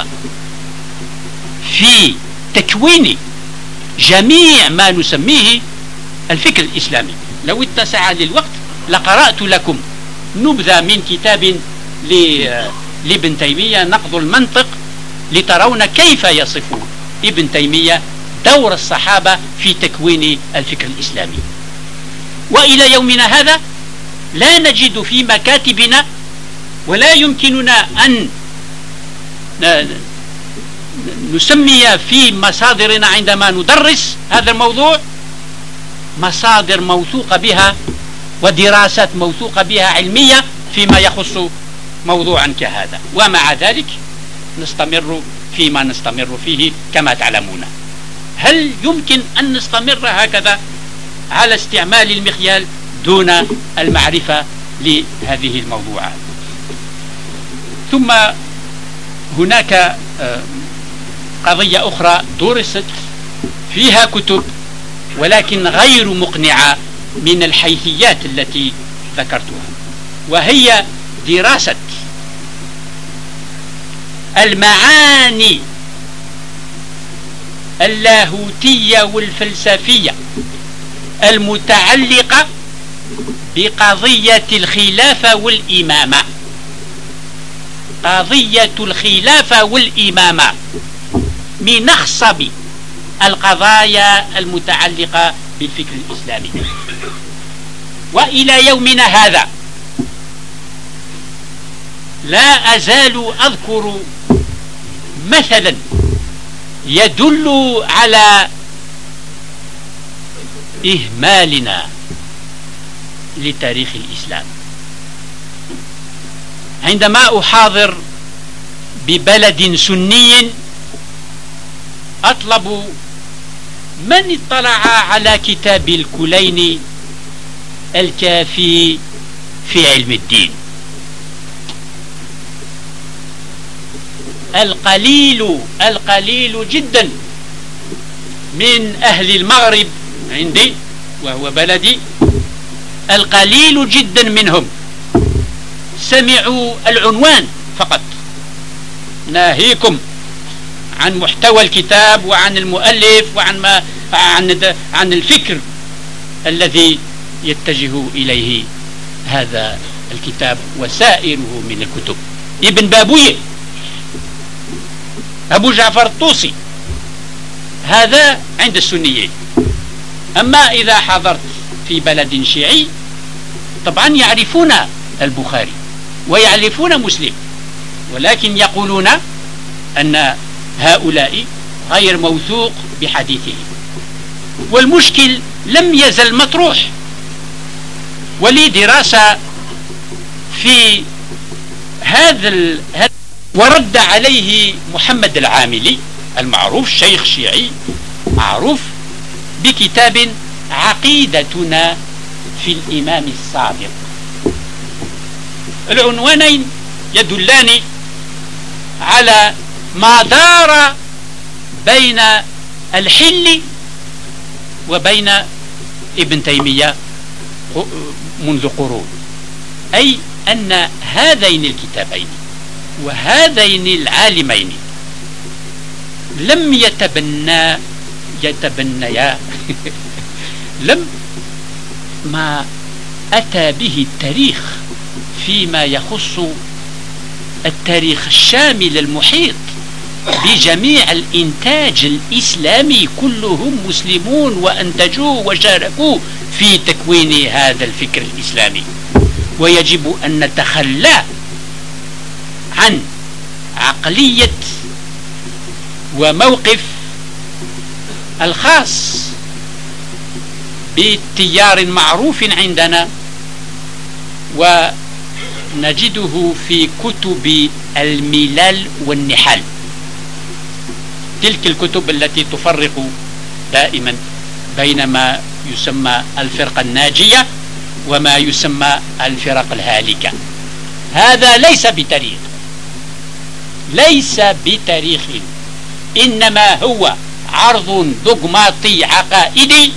في تكوين جميع ما نسميه الفكر الإسلامي. لو اتسع للوقت لقرأت لكم نبذة من كتاب لابن تيمية، نقض المنطق، لترون كيف يصف ابن تيمية دور الصحابة في تكوين الفكر الإسلامي. وإلى يومنا هذا لا نجد في مكاتبنا ولا يمكننا أن نسمي في مصادرنا عندما ندرس هذا الموضوع مصادر موثوقة بها ودراسات موثوقة بها علمية فيما يخص موضوعا كهذا. ومع ذلك نستمر فيما نستمر فيه كما تعلمون. هل يمكن أن نستمر هكذا على استعمال المخيال دون المعرفة لهذه الموضوعات؟ ثم هناك قضية أخرى درست فيها كتب ولكن غير مقنعة من الحيثيات التي ذكرتها، وهي دراسة المعاني اللاهوتية والفلسفية المتعلقة بقضية الخلافة والإمامة. قضية الخلافة والإمامة من أخصب القضايا المتعلقة بالفكر الإسلامي. وإلى يومنا هذا لا أزال أذكر مثلا يدل على إهمالنا لتاريخ الإسلام. عندما أحاضر ببلد سني أطلب من اطلع على كتاب الكليني الكافي في علم الدين. القليل جدا من أهل المغرب عندي وهو بلدي، القليل جدا منهم سمعوا العنوان فقط، ناهيكم عن محتوى الكتاب وعن المؤلف وعن ما عن الفكر الذي يتجه إليه هذا الكتاب وسائره من الكتب. ابن بابويه، أبو جعفر الطوسي، هذا عند السنيين. أما إذا حضرت في بلد شيعي طبعا يعرفون البخاري ويعرفون مسلم، ولكن يقولون أن هؤلاء غير موثوق بحديثهم. والمشكل لم يزل مطروح، ولي دراسة في هذا ورد عليه محمد العاملي المعروف، شيخ شيعي معروف، بكتاب عقيدتنا في الإمام الصادق. العنوانين يدلان على ما دار بين الحل وبين ابن تيمية منذ قرون، أي أن هذين الكتابين وهذين العالمين لم يتبنيا لم ما أتى به التاريخ فيما يخص التاريخ الشامل المحيط بجميع الإنتاج الإسلامي، كلهم مسلمون وأنتجوه وشاركوا في تكوين هذا الفكر الإسلامي. ويجب أن نتخلى عن عقلية وموقف الخاص بتيار معروف عندنا ونجده في كتب الملل والنحل، تلك الكتب التي تفرق دائما بين ما يسمى الفرقة الناجية وما يسمى الفرق الهالكة. هذا ليس بتاريخ إنما هو عرض دوغماطي عقائدي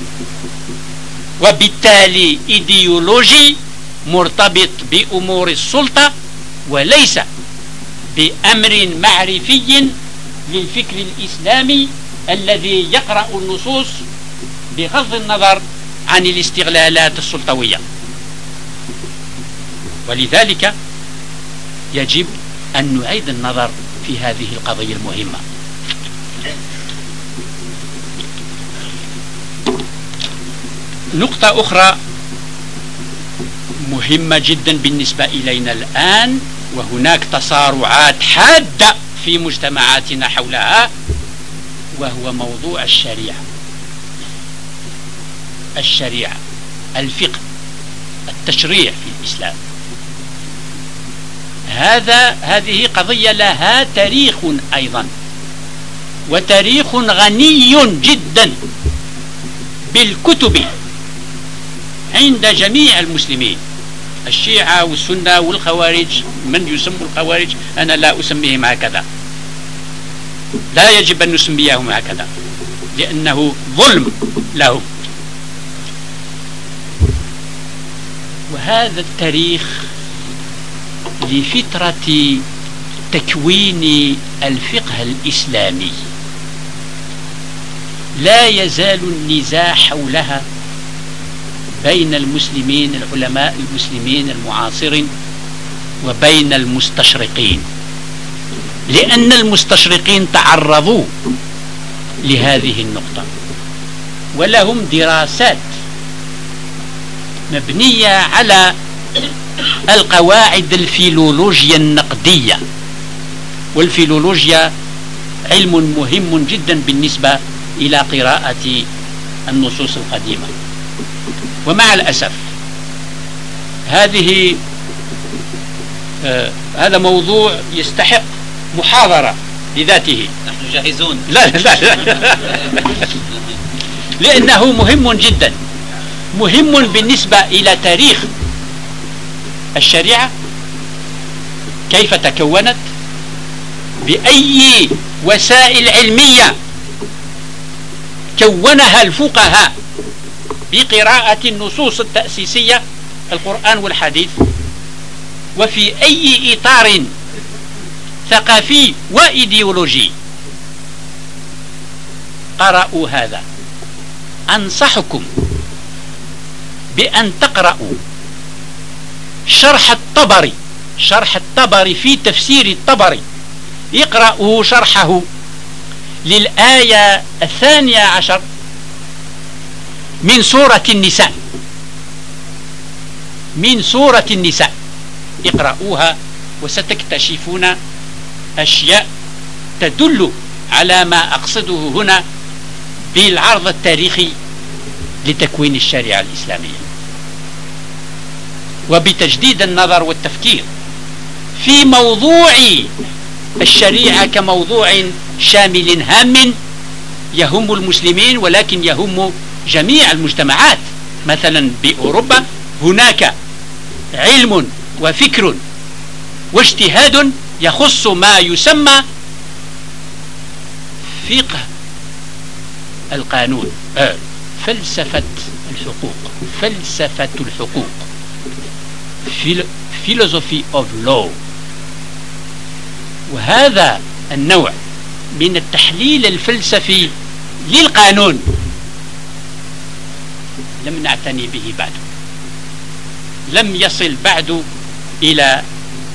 وبالتالي إيديولوجي مرتبط بأمور السلطة، وليس بأمر معرفي للفكر الإسلامي الذي يقرأ النصوص بغض النظر عن الاستغلالات السلطوية. ولذلك يجب أن نعيد النظر في هذه القضية المهمة. نقطة أخرى مهمة جدا بالنسبة إلينا الآن، وهناك تصارعات حادة في مجتمعاتنا حولها، وهو موضوع الشريعة، الفقه، التشريع في الإسلام. هذه قضية لها تاريخ أيضا، وتاريخ غني جدا بالكتب عند جميع المسلمين، الشيعة والسنة والخوارج. من يسمى الخوارج أنا لا أسميهم هكذا، لا يجب أن نسميهم هكذا لأنه ظلم لهم. وهذا التاريخ لفترة تكوين الفقه الإسلامي لا يزال النزاع حولها بين المسلمين، العلماء المسلمين المعاصرين، وبين المستشرقين، لأن المستشرقين تعرضوا لهذه النقطة ولهم دراسات مبنية على القواعد الفيلولوجيا النقدية. والفيلولوجيا علم مهم جدا بالنسبة إلى قراءة النصوص القديمة. ومع الأسف هذا موضوع يستحق محاضرة لذاته. نحن جاهزون. لا لأنه مهم جدا، مهم بالنسبة إلى تاريخ الشريعة، كيف تكونت، بأي وسائل علمية كونها الفقهاء بقراءة النصوص التأسيسية القرآن والحديث، وفي أي إطار ثقافي وإيديولوجي قرأوا هذا. أنصحكم بأن تقرأوا شرح الطبري في تفسير الطبري. اقرأوا شرحه للآية 12 من سورة النساء، اقرأوها وستكتشفون أشياء تدل على ما أقصده هنا بالعرض التاريخي لتكوين الشريعة الإسلامية، وبتجديد النظر والتفكير في موضوع الشريعة كموضوع شامل هام يهم المسلمين، ولكن يهم جميع المجتمعات مثلا بأوروبا هناك علم وفكر واجتهاد يخص ما يسمى فقه القانون، فلسفة الحقوق philosophy of law. وهذا النوع من التحليل الفلسفي للقانون لم نعتني به بعد، لم يصل بعد إلى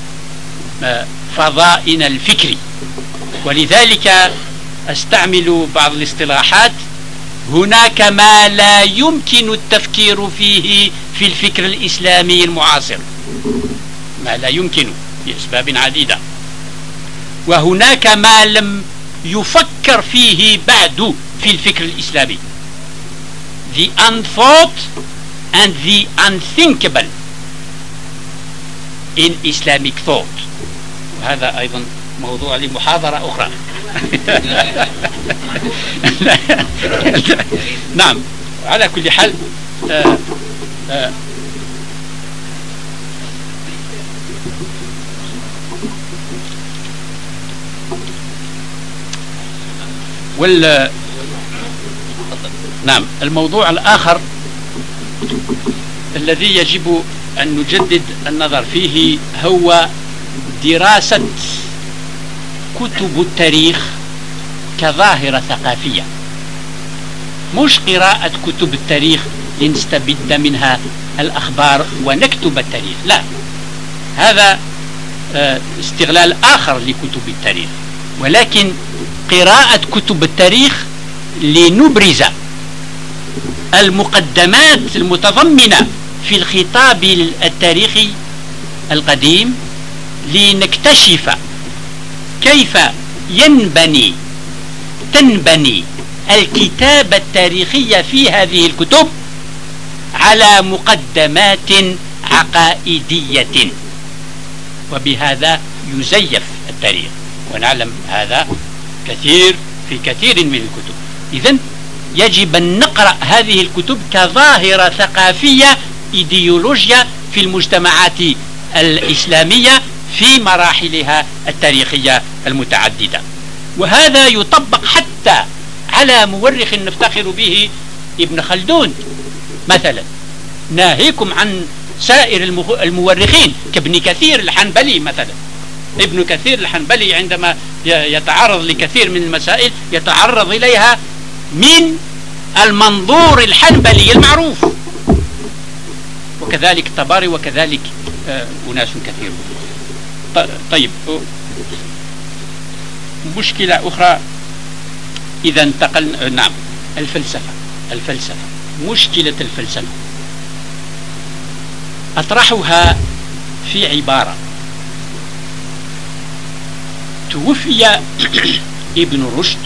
فضائنا الفكري، ولذلك أستعمل بعض الاصطلاحات. هناك ما لا يمكن التفكير فيه في الفكر الإسلامي المعاصر، ما لا يمكن لأسباب عديدة، وهناك ما لم يفكر فيه بعد في الفكر الإسلامي. The unthought and the unthinkable in Islamic thought. وهذا أيضا موضوع لمحاضرة أخرى. نعم، على كل حال نعم، الموضوع الآخر الذي يجب أن نجدد النظر فيه هو دراسة كتب التاريخ كظاهرة ثقافية، مش قراءة كتب التاريخ لنستبد منها الأخبار ونكتب التاريخ، لا، هذا استغلال آخر لكتب التاريخ، ولكن قراءة كتب التاريخ لنبرز المقدمات المتضمنة في الخطاب التاريخي القديم، لنكتشف كيف تنبني الكتابة التاريخية في هذه الكتب على مقدمات عقائدية، وبهذا يزيف التاريخ، ونعلم هذا في كثير من الكتب. إذن يجب أن نقرأ هذه الكتب كظاهرة ثقافية إيديولوجيا في المجتمعات الإسلامية في مراحلها التاريخية المتعددة، وهذا يطبق حتى على مؤرخ نفتخر به ابن خلدون مثلا، ناهيكم عن سائر المؤرخين كابن كثير الحنبلي مثلا. ابن كثير الحنبلي عندما يتعرض لكثير من المسائل يتعرض إليها من المنظور الحنبلي المعروف، وكذلك الطبري، وكذلك أناس كثيرون. طيب، مشكلة أخرى إذا انتقلنا، نعم، الفلسفة، مشكلة الفلسفة أطرحها في عبارة. توفي ابن رشد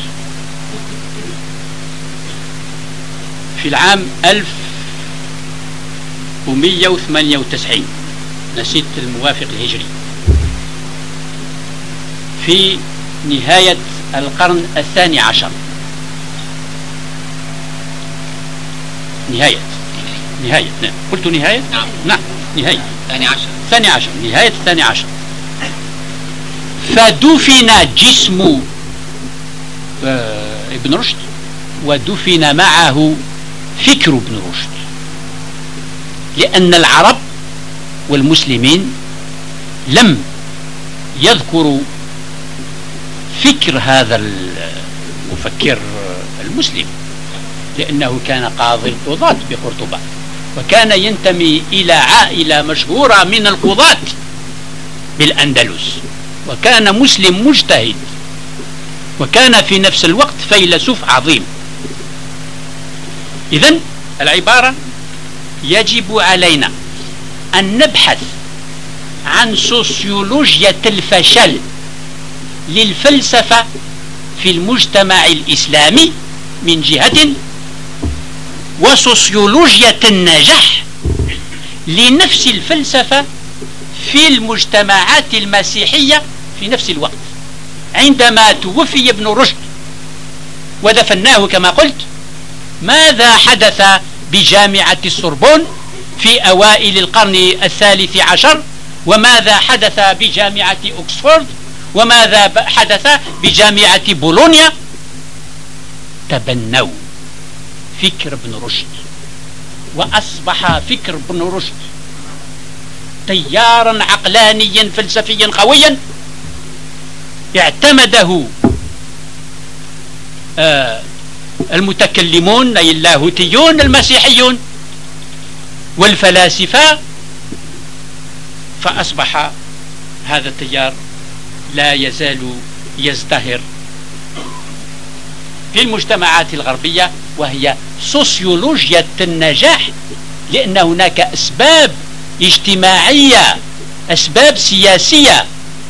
في العام 1198، نسيت الموافق الهجري، في نهاية القرن الثاني عشر، نهاية نعم، قلت نهاية؟ نعم، نهاية ثاني عشر، نهاية الثاني عشر. فدفن جسم ابن رشد ودفن معه فكر ابن رشد، لأن العرب والمسلمين لم يذكروا فكر هذا المفكر المسلم، لأنه كان قاضي القضاة بقرطبة، وكان ينتمي إلى عائلة مشهورة من القضاة بالأندلس، وكان مسلم مجتهد، وكان في نفس الوقت فيلسوف عظيم. إذن العبارة: يجب علينا أن نبحث عن سوسيولوجيا الفشل للفلسفة في المجتمع الإسلامي من جهة، وسوسيولوجيا النجاح لنفس الفلسفة في المجتمعات المسيحية في نفس الوقت. عندما توفي ابن رشد ودفناه كما قلت، ماذا حدث بجامعة السوربون في أوائل القرن الثالث عشر، وماذا حدث بجامعة أكسفورد، وماذا حدث بجامعة بولونيا. تبنوا فكر ابن رشد، وأصبح فكر ابن رشد تيارا عقلانيا فلسفيا قويا اعتمده المتكلمون أي اللاهوتيون المسيحيون والفلاسفة، فأصبح هذا التيار لا يزال يزدهر في المجتمعات الغربية، وهي سوسيولوجيا النجاح، لأن هناك أسباب اجتماعية، أسباب سياسية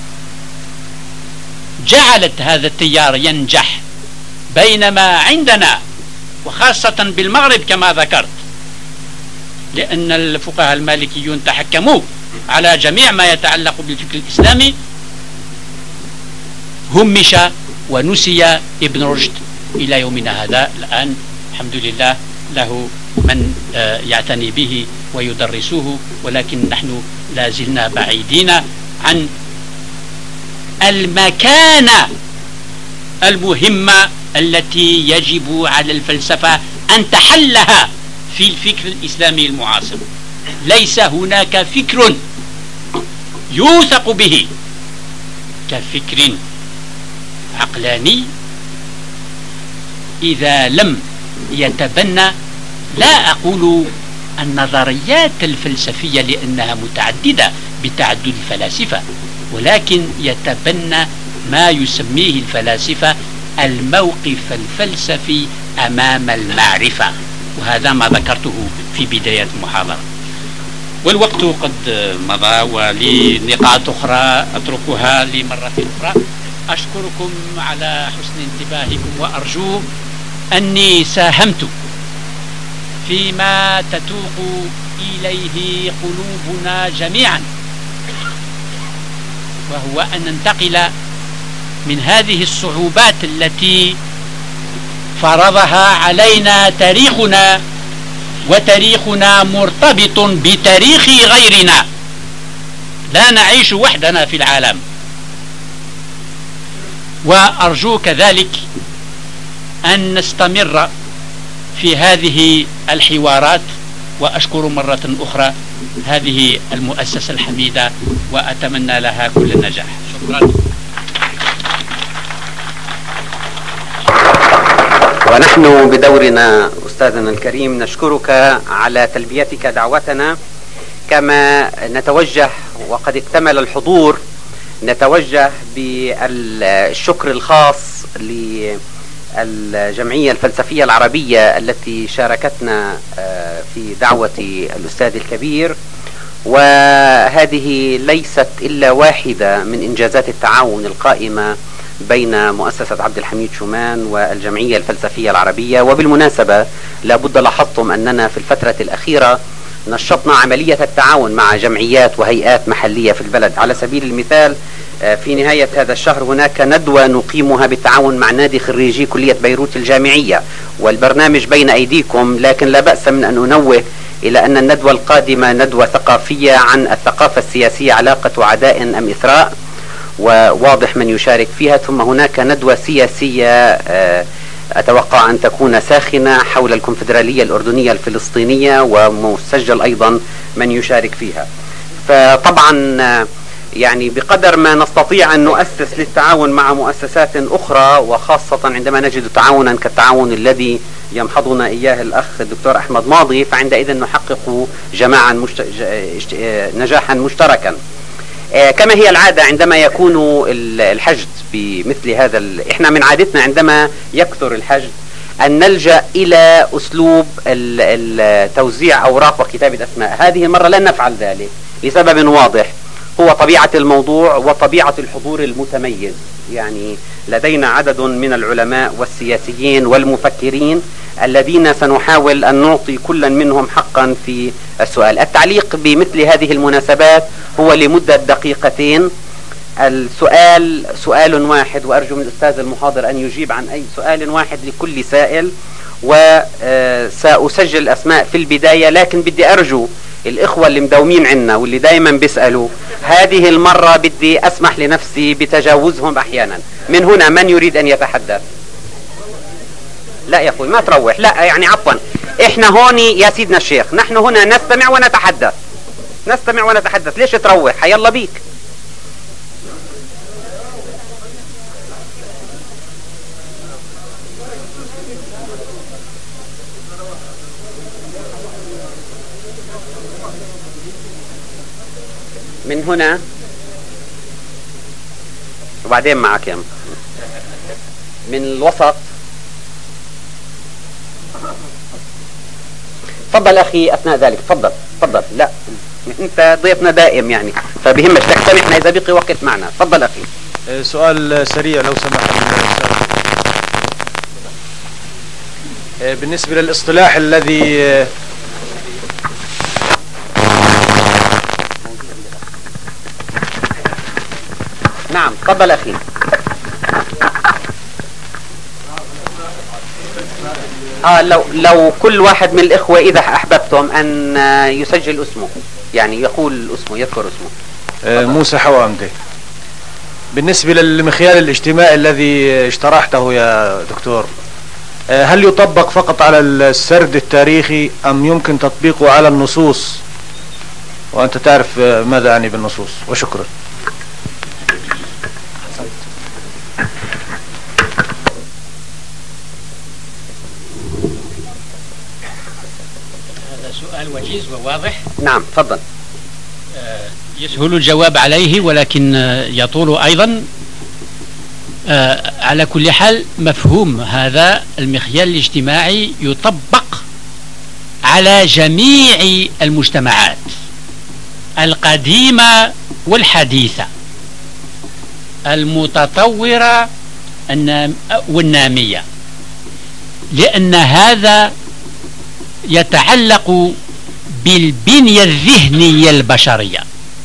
جعلت هذا التيار ينجح، بينما عندنا وخاصة بالمغرب كما ذكرت، لأن الفقهاء المالكيون تحكموا على جميع ما يتعلق بالفكر الإسلامي، همش ونسي ابن رشد إلى يومنا هذا. الآن الحمد لله له من يعتني به ويدرسوه، ولكن نحن لا زلنا بعيدين عن المكانة المهمة التي يجب على الفلسفة أن تحلها في الفكر الإسلامي المعاصر. ليس هناك فكر يوثق به كفكر عقلاني إذا لم يتبنى، لا أقول النظريات الفلسفية لأنها متعددة بتعدد الفلاسفة، ولكن يتبنى ما يسميه الفلاسفة الموقف الفلسفي أمام المعرفة، وهذا ما ذكرته في بداية المحاضرة. والوقت قد مضى، ولنقاط أخرى أتركها لمرة أخرى. أشكركم على حسن انتباهكم، وأرجو أني ساهمت فيما تتوق إليه قلوبنا جميعا، وهو أن ننتقل من هذه الصعوبات التي فرضها علينا تاريخنا، وتاريخنا مرتبط بتاريخ غيرنا، لا نعيش وحدنا في العالم. وأرجو كذلك أن نستمر في هذه الحوارات، وأشكر مرة أخرى هذه المؤسسة الحميدة وأتمنى لها كل النجاح. شكرا. ونحن بدورنا أستاذنا الكريم نشكرك على تلبيتك دعوتنا، كما نتوجه وقد اكتمل الحضور نتوجه بالشكر الخاص للجمعية الفلسفية العربية التي شاركتنا في دعوة الأستاذ الكبير، وهذه ليست إلا واحدة من إنجازات التعاون القائمة بين مؤسسة عبد الحميد شومان والجمعية الفلسفية العربية. وبالمناسبة لابد لاحظتم أننا في الفترة الأخيرة نشطنا عملية التعاون مع جمعيات وهيئات محلية في البلد. على سبيل المثال في نهاية هذا الشهر هناك ندوة نقيمها بالتعاون مع نادي خريجي كلية بيروت الجامعية، والبرنامج بين أيديكم، لكن لا بأس من أن أنوه إلى أن الندوة القادمة ندوة ثقافية عن الثقافة السياسية، علاقة عداء أم إثراء، وواضح من يشارك فيها. ثم هناك ندوة سياسية أتوقع أن تكون ساخنة حول الكونفدرالية الأردنية الفلسطينية، ومسجل أيضا من يشارك فيها. فطبعا يعني بقدر ما نستطيع أن نؤسس للتعاون مع مؤسسات أخرى، وخاصة عندما نجد تعاونا كالتعاون الذي يمحضنا إياه الأخ الدكتور أحمد ماضي، فعندئذ نحقق نجاحا مشتركا. كما هي العادة عندما يكون الحشد بمثل هذا، احنا من عادتنا عندما يكثر الحشد أن نلجأ إلى أسلوب توزيع أوراق وكتابة أسماء. هذه المرة لن نفعل ذلك لسبب واضح، هو طبيعة الموضوع وطبيعة الحضور المتميز. يعني لدينا عدد من العلماء والسياسيين والمفكرين الذين سنحاول أن نعطي كلا منهم حقا في السؤال. التعليق بمثل هذه المناسبات هو لمدة دقيقتين. السؤال سؤال واحد، وأرجو من الأستاذ المحاضر أن يجيب عن أي سؤال واحد لكل سائل، وسأسجل الأسماء في البداية، لكن بدي أرجو الإخوة اللي مداومين عنا واللي دايما بيسألوا، هذه المرة بدي أسمح لنفسي بتجاوزهم أحيانا. من هنا من يريد أن يتحدث؟ لا يا أخوي ما تروح، لا يعني عفوا، إحنا هون يا سيدنا الشيخ نحن هنا نستمع ونتحدث، نستمع ونتحدث، ليش تروح؟ حيالله بيك. من هنا وبعدين معك يا من الوسط. تفضل أخي أثناء ذلك، تفضل تفضل. لا أنت ضيفنا دائم يعني فبهمش تقتنعنا إذا بقي وقت معنا. تفضل أخي. سؤال سريع لو سمحت. بالنسبة للاصطلاح الذي نعم تفضل أخي. لو كل واحد من الإخوة إذا أحببتم أن يسجل اسمه، يعني يقول اسمه، يذكر اسمه. موسى حوامدي. بالنسبة للمخيال الاجتماعي الذي اشترحته يا دكتور، هل يطبق فقط على السرد التاريخي أم يمكن تطبيقه على النصوص؟ وأنت تعرف ماذا أعني بالنصوص. وشكرا. سؤال وجيز وواضح. نعم تفضل. يسهل الجواب عليه ولكن يطول أيضا. على كل حال مفهوم هذا المخيال الاجتماعي يطبق على جميع المجتمعات القديمة والحديثة، المتطورة والنامية، لأن هذا يتعلق بالبنية الذهنية البشرية.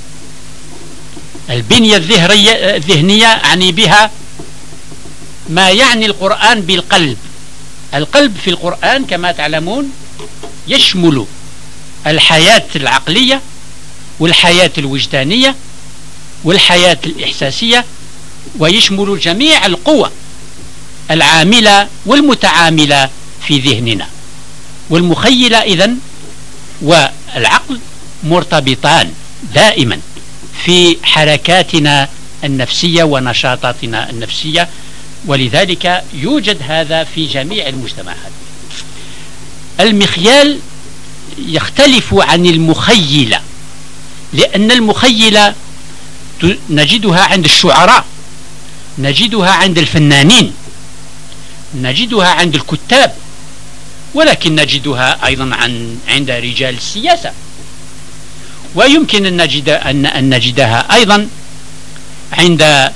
البنية الذهنية أعني بها ما يعني القرآن بالقلب. القلب في القرآن كما تعلمون يشمل الحياة العقلية والحياة الوجدانية والحياة الإحساسية، ويشمل جميع القوى العاملة والمتعاملة في ذهننا. والمخيلة إذن والعقل مرتبطان دائما في حركاتنا النفسية ونشاطاتنا النفسية، ولذلك يوجد هذا في جميع المجتمعات. المخيال يختلف عن المخيلة، لأن المخيلة نجدها عند الشعراء، نجدها عند الفنانين، نجدها عند الكتاب، ولكن نجدها أيضا عند رجال السياسة، ويمكن أن نجدها أيضا عند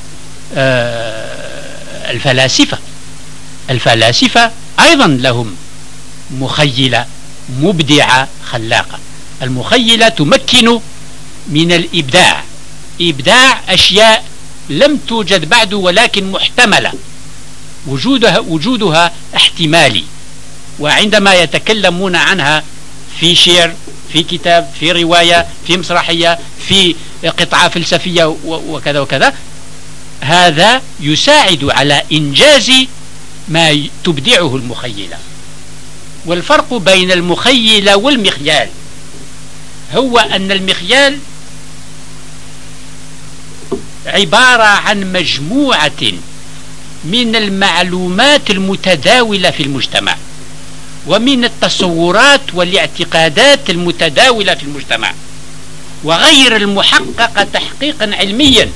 الفلاسفة. الفلاسفة أيضا لهم مخيلة مبدعة خلاقة. المخيلة تمكن من الإبداع، إبداع أشياء لم توجد بعد ولكن محتملة، وجودها احتمالي. وعندما يتكلمون عنها في شعر، في كتاب، في رواية، في مسرحية، في قطعة فلسفية وكذا وكذا، هذا يساعد على إنجاز ما تبدعه المخيلة. والفرق بين المخيلة والمخيال هو أن المخيال عبارة عن مجموعة من المعلومات المتداولة في المجتمع ومن التصورات والاعتقادات المتداولة في المجتمع وغير المحققة تحقيقا علميا،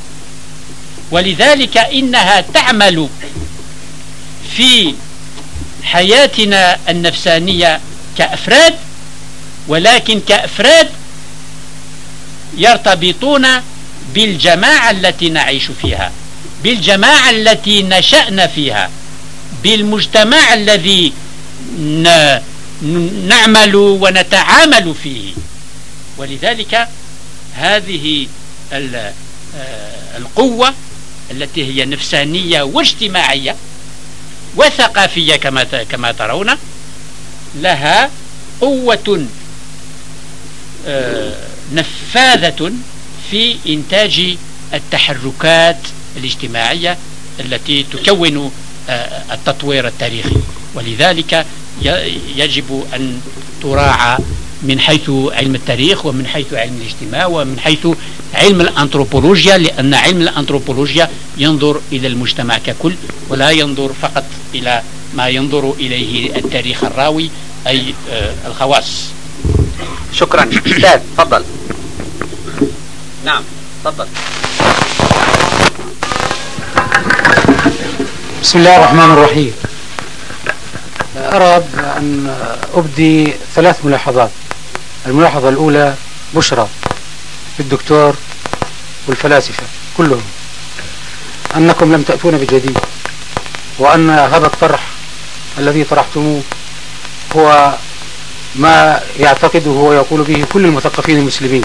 ولذلك إنها تعمل في حياتنا النفسانية كأفراد، ولكن كأفراد يرتبطون بالجماعة التي نعيش فيها، بالجماعة التي نشأنا فيها، بالمجتمع الذي نعمل ونتعامل فيه. ولذلك هذه القوة التي هي نفسانية واجتماعية وثقافية كما ترون، لها قوة نفاذة في إنتاج التحركات الاجتماعية التي تكون التطوير التاريخي. ولذلك يجب أن تراعى من حيث علم التاريخ ومن حيث علم الاجتماع ومن حيث علم الأنثروبولوجيا، لأن علم الأنثروبولوجيا ينظر إلى المجتمع ككل ولا ينظر فقط إلى ما ينظر إليه التاريخ الراوي أي الخواص. شكرا. أستاذ تفضل. نعم تفضل. بسم الله الرحمن الرحيم. أرى أن أبدي 3 ملاحظات. الملاحظة الأولى بشرى بالدكتور والفلاسفة كلهم أنكم لم تأتون بجديد، وأن هذا الطرح الذي طرحتموه هو ما يعتقده ويقول به كل المثقفين المسلمين.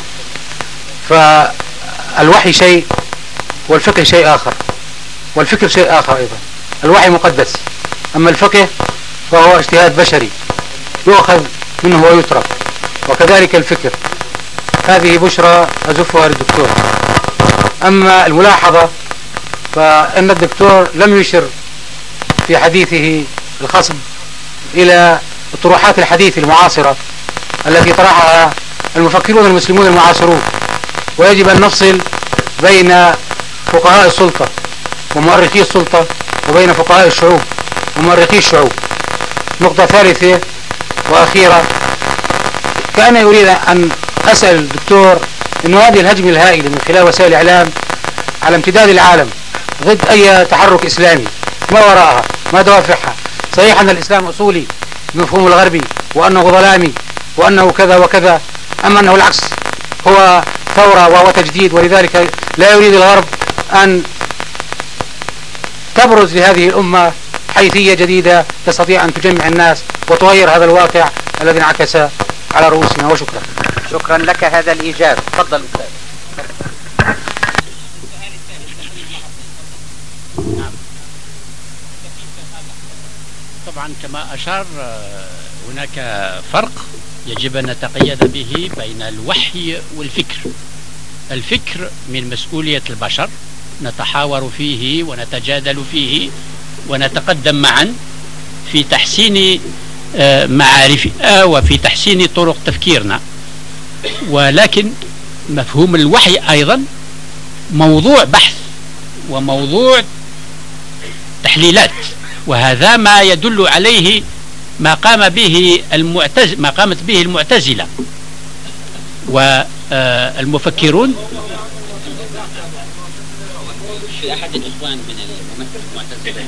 فالوحي شيء والفقه شيء آخر، والفكر شيء آخر أيضا. الوحي مقدس، أما الفقه فهو اجتهاد بشري يؤخذ منه ويترك، وكذلك الفكر. هذه بشرى أزفها للدكتور. أما الملاحظة فإن الدكتور لم يشر في حديثه الخصب إلى الطروحات الحديث المعاصرة التي طرحها المفكرون المسلمون المعاصرون، ويجب أن نفصل بين فقهاء السلطة ومؤرخي السلطة وبين فقهاء الشعوب ومؤرخي الشعوب. نقطة ثالثة وأخيرة، كان يريد أن أسأل الدكتور أنه هذه الهجمة الهائلة من خلال وسائل الإعلام على امتداد العالم ضد أي تحرك إسلامي، ما وراءها؟ ما دوافعها؟ صحيح أن الإسلام أصولي بمفهوم الغربي وأنه ظلامي وأنه كذا وكذا، أما أنه العكس، هو ثورة وهو تجديد، ولذلك لا يريد الغرب أن تبرز لهذه الأمة حيثية جديدة تستطيع أن تجمع الناس وتغير هذا الواقع الذي انعكس على رؤوسنا. وشكرا. شكرا لك هذا الإيجاز. تفضل أستاذ. طبعا كما أشار هناك فرق يجب أن نتقيد به بين الوحي والفكر. الفكر من مسؤولية البشر، نتحاور فيه ونتجادل فيه ونتقدم معا في تحسين معارفنا وفي تحسين طرق تفكيرنا. ولكن مفهوم الوحي أيضا موضوع بحث وموضوع تحليلات، وهذا ما يدل عليه ما قامت به المعتزلة والمفكرون. في أحد الإخوان من المعتزلة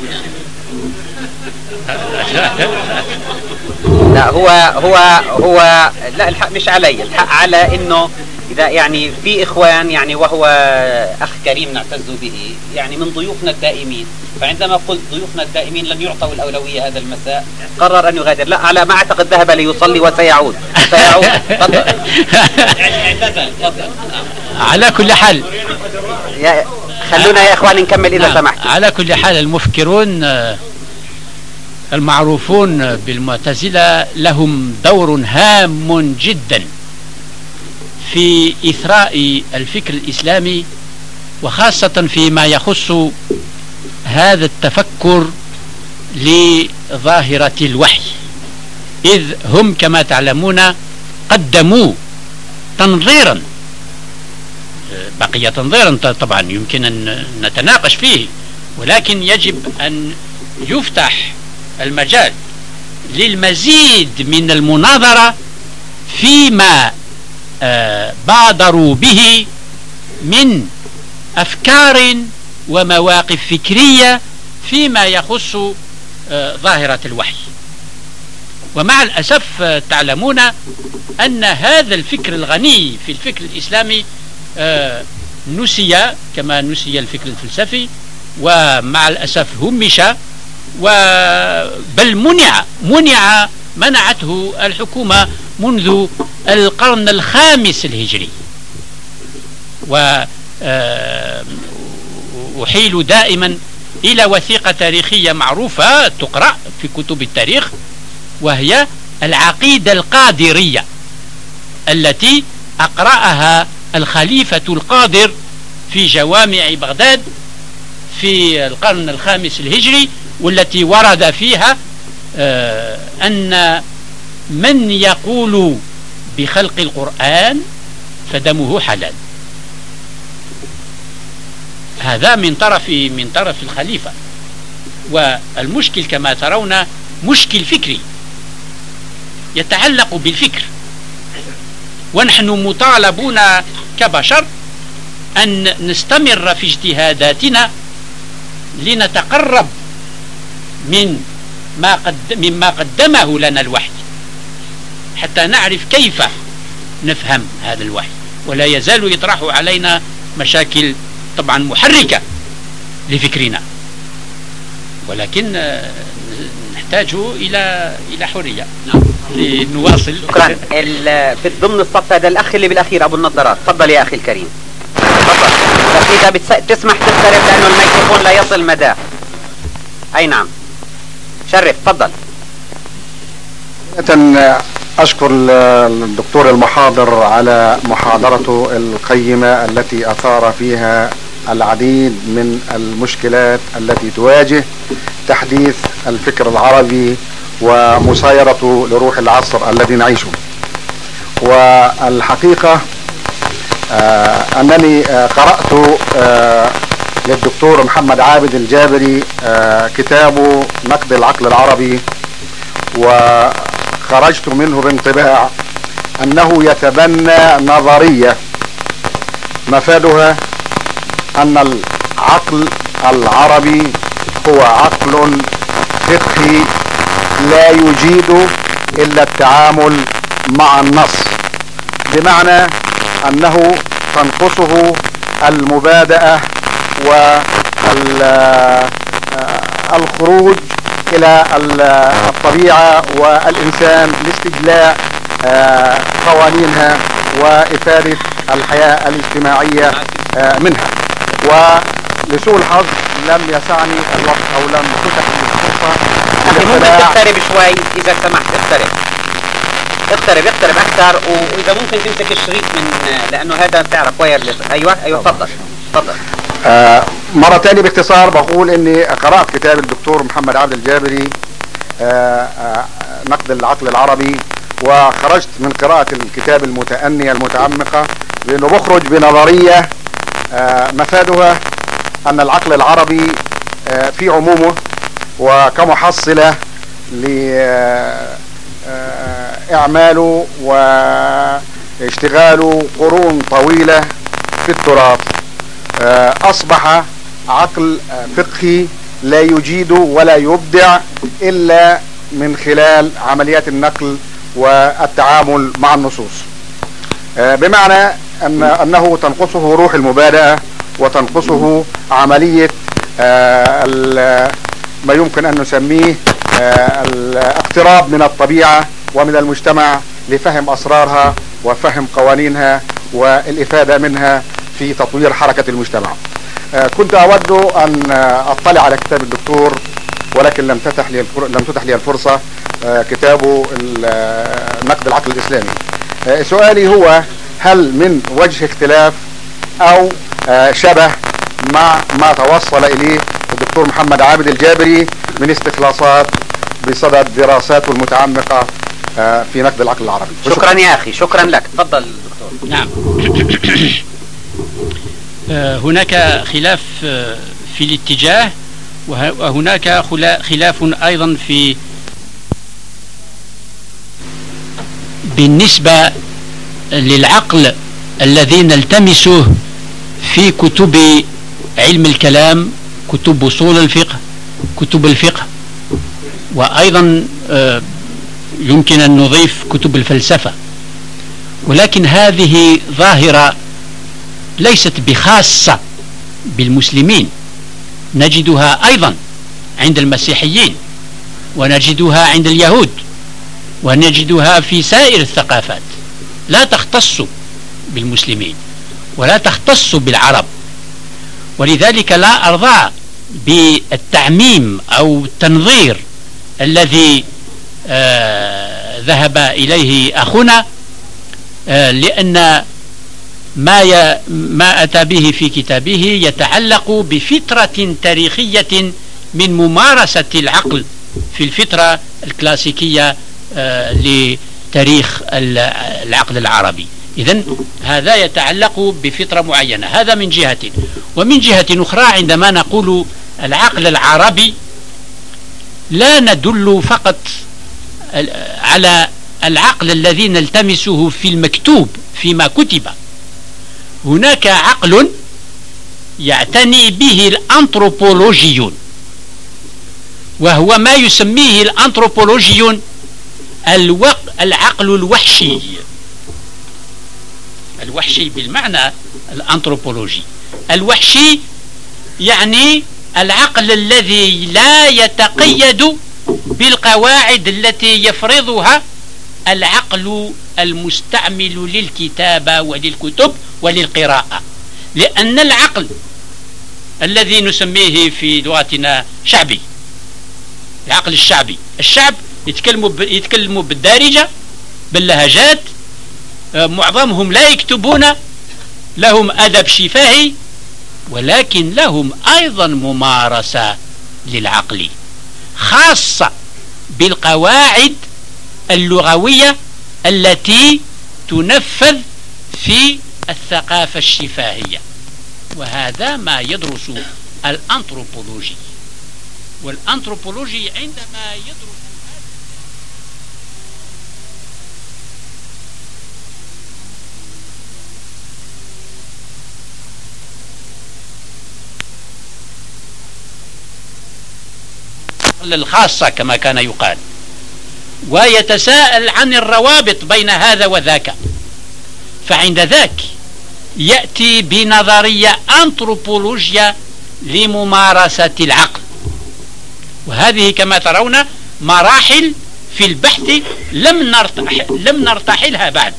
لا هو لا، الحق مش علي، الحق على إنه إذا يعني في إخوان يعني وهو أخ كريم نعتز به يعني من ضيوفنا الدائمين، فعندما قلت ضيوفنا الدائمين لن يعطوا الأولوية هذا المساء قرر أن يغادر. لا، على ما أعتقد ذهب ليصلي وسيعود. تفضل. على كل حال خلونا يا إخوان نكمل إذا سمحت. على كل حال المفكرون المعروفون بالمعتزلة لهم دور هام جدا في إثراء الفكر الإسلامي، وخاصة فيما يخص هذا التفكر لظاهرة الوحي، إذ هم كما تعلمون قدموا تنظيرا، بقي تنظيرا طبعا يمكن أن نتناقش فيه، ولكن يجب أن يفتح المجال للمزيد من المناظرة فيما بادروا به من أفكار ومواقف فكرية فيما يخص ظاهرة الوحي. ومع الأسف تعلمون أن هذا الفكر الغني في الفكر الإسلامي نسي كما نسي الفكر الفلسفي، ومع الأسف همش بل منعته الحكومة منذ القرن الخامس الهجري. وأحيل دائما إلى وثيقة تاريخية معروفة تقرأ في كتب التاريخ، وهي العقيدة القادرية التي أقرأها الخليفة القادر في جوامع بغداد في القرن الخامس الهجري، والتي ورد فيها أن من يقول بخلق القرآن فدمه حلال. هذا من طرف الخليفة. والمشكل كما ترون مشكل فكري يتعلق بالفكر، ونحن مطالبون كبشر أن نستمر في اجتهاداتنا لنتقرب مما قدمه لنا الوحي، حتى نعرف كيف نفهم هذا الوحي. ولا يزال يطرح علينا مشاكل طبعا محركة لفكرنا، ولكن نحتاج إلى حرية لنواصل. شكرا. في ضمن الصف هذا الأخ اللي بالأخير أبو النظارات، تفضل يا أخي الكريم، تفضل. بس إذا تسمح تقترب لأنه الميكروفون لا يصل مداه. أي نعم، شرف، تفضل. أشكر الدكتور المحاضر على محاضرته القيمة التي أثار فيها العديد من المشكلات التي تواجه تحديث الفكر العربي ومسايرته لروح العصر الذي نعيشه. والحقيقة أنني قرأت للدكتور محمد عابد الجابري كتابه نقد العقل العربي، وخرجت منه بانطباع أنه يتبنى نظرية مفادها أن العقل العربي هو عقل فقهي لا يجيد إلا التعامل مع النص، بمعنى أنه تنقصه المبادئة والخروج إلى الطبيعة والإنسان لاستجلاء قوانينها وإفادة الحياة الاجتماعية منها. ولسوء الحظ لم يسعني الوقت أو لم تتح لي الفرصة. ممكن تقترب شوي إذا سمحت، اقترب أكثر، وإذا ممكن تمسك الشريط لأنه هذا تعرف وايرلس. أيوة تفضل. مرة تانية باختصار بقول إني قرأت كتاب الدكتور محمد عابد الجابري نقد العقل العربي، وخرجت من قراءة الكتاب المتأنية المتعمقة لأنه بخرج بنظرية مفادها أن العقل العربي في عمومه وكمحصلة لإعماله واشتغاله قرون طويلة في التراث أصبح عقل فقهي لا يجيد ولا يبدع إلا من خلال عمليات النقل والتعامل مع النصوص، بمعنى أنه تنقصه روح المبادئة وتنقصه عملية ما يمكن أن نسميه الاقتراب من الطبيعة ومن المجتمع لفهم أسرارها وفهم قوانينها والإفادة منها في تطوير حركة المجتمع. كنت أود أن أطلع على كتاب الدكتور، ولكن لم تتح لي الفرصة. كتابه نقد العقل الإسلامي. سؤالي هو: هل من وجه اختلاف أو شبه مع ما توصل إليه الدكتور محمد عابد الجابري من استخلاصات بصدد دراساته المتعمقة في نقد العقل العربي؟ شكرا يا أخي، شكرا لك. تفضل دكتور. نعم. هناك خلاف في الاتجاه، وهناك خلاف أيضا بالنسبة للعقل الذي نلتمسه في كتب علم الكلام، كتب أصول الفقه، كتب الفقه، وأيضا يمكن أن نضيف كتب الفلسفة. ولكن هذه ظاهرة ليست بخاصة بالمسلمين، نجدها أيضا عند المسيحيين، ونجدها عند اليهود، ونجدها في سائر الثقافات، لا تختص بالمسلمين ولا تختص بالعرب. ولذلك لا أرضى بالتعميم أو التنظير الذي ذهب إليه أخونا، لأن ما أتى به في كتابه يتعلق بفترة تاريخية من ممارسة العقل في الفترة الكلاسيكية لتاريخ العقل العربي. إذن هذا يتعلق بفترة معينة، هذا من جهة. ومن جهة أخرى عندما نقول العقل العربي لا ندل فقط على العقل الذي نلتمسه في المكتوب فيما كتب. هناك عقل يعتني به الأنثروبولوجيون، وهو ما يسميه الأنثروبولوجيون العقل الوحشي. الوحشي بالمعنى الأنثروبولوجي. الوحشي يعني العقل الذي لا يتقيد بالقواعد التي يفرضها العقل المستعمل للكتابة وللكتب وللقراءة. لأن العقل الذي نسميه في لغتنا شعبي، العقل الشعبي، الشعب يتكلموا بالدارجة باللهجات، معظمهم لا يكتبون، لهم أدب شفاهي، ولكن لهم أيضا ممارسة للعقل خاصة بالقواعد اللغوية التي تنفذ في الثقافة الشفاهية. وهذا ما يدرس الأنثروبولوجي. والأنثروبولوجي عندما يدرس الخاصة كما كان يقال، ويتساءل عن الروابط بين هذا وذاك، فعند ذاك يأتي بنظرية أنثروبولوجيا لممارسة العقل. وهذه كما ترون مراحل في البحث لم نرتحلها بعد.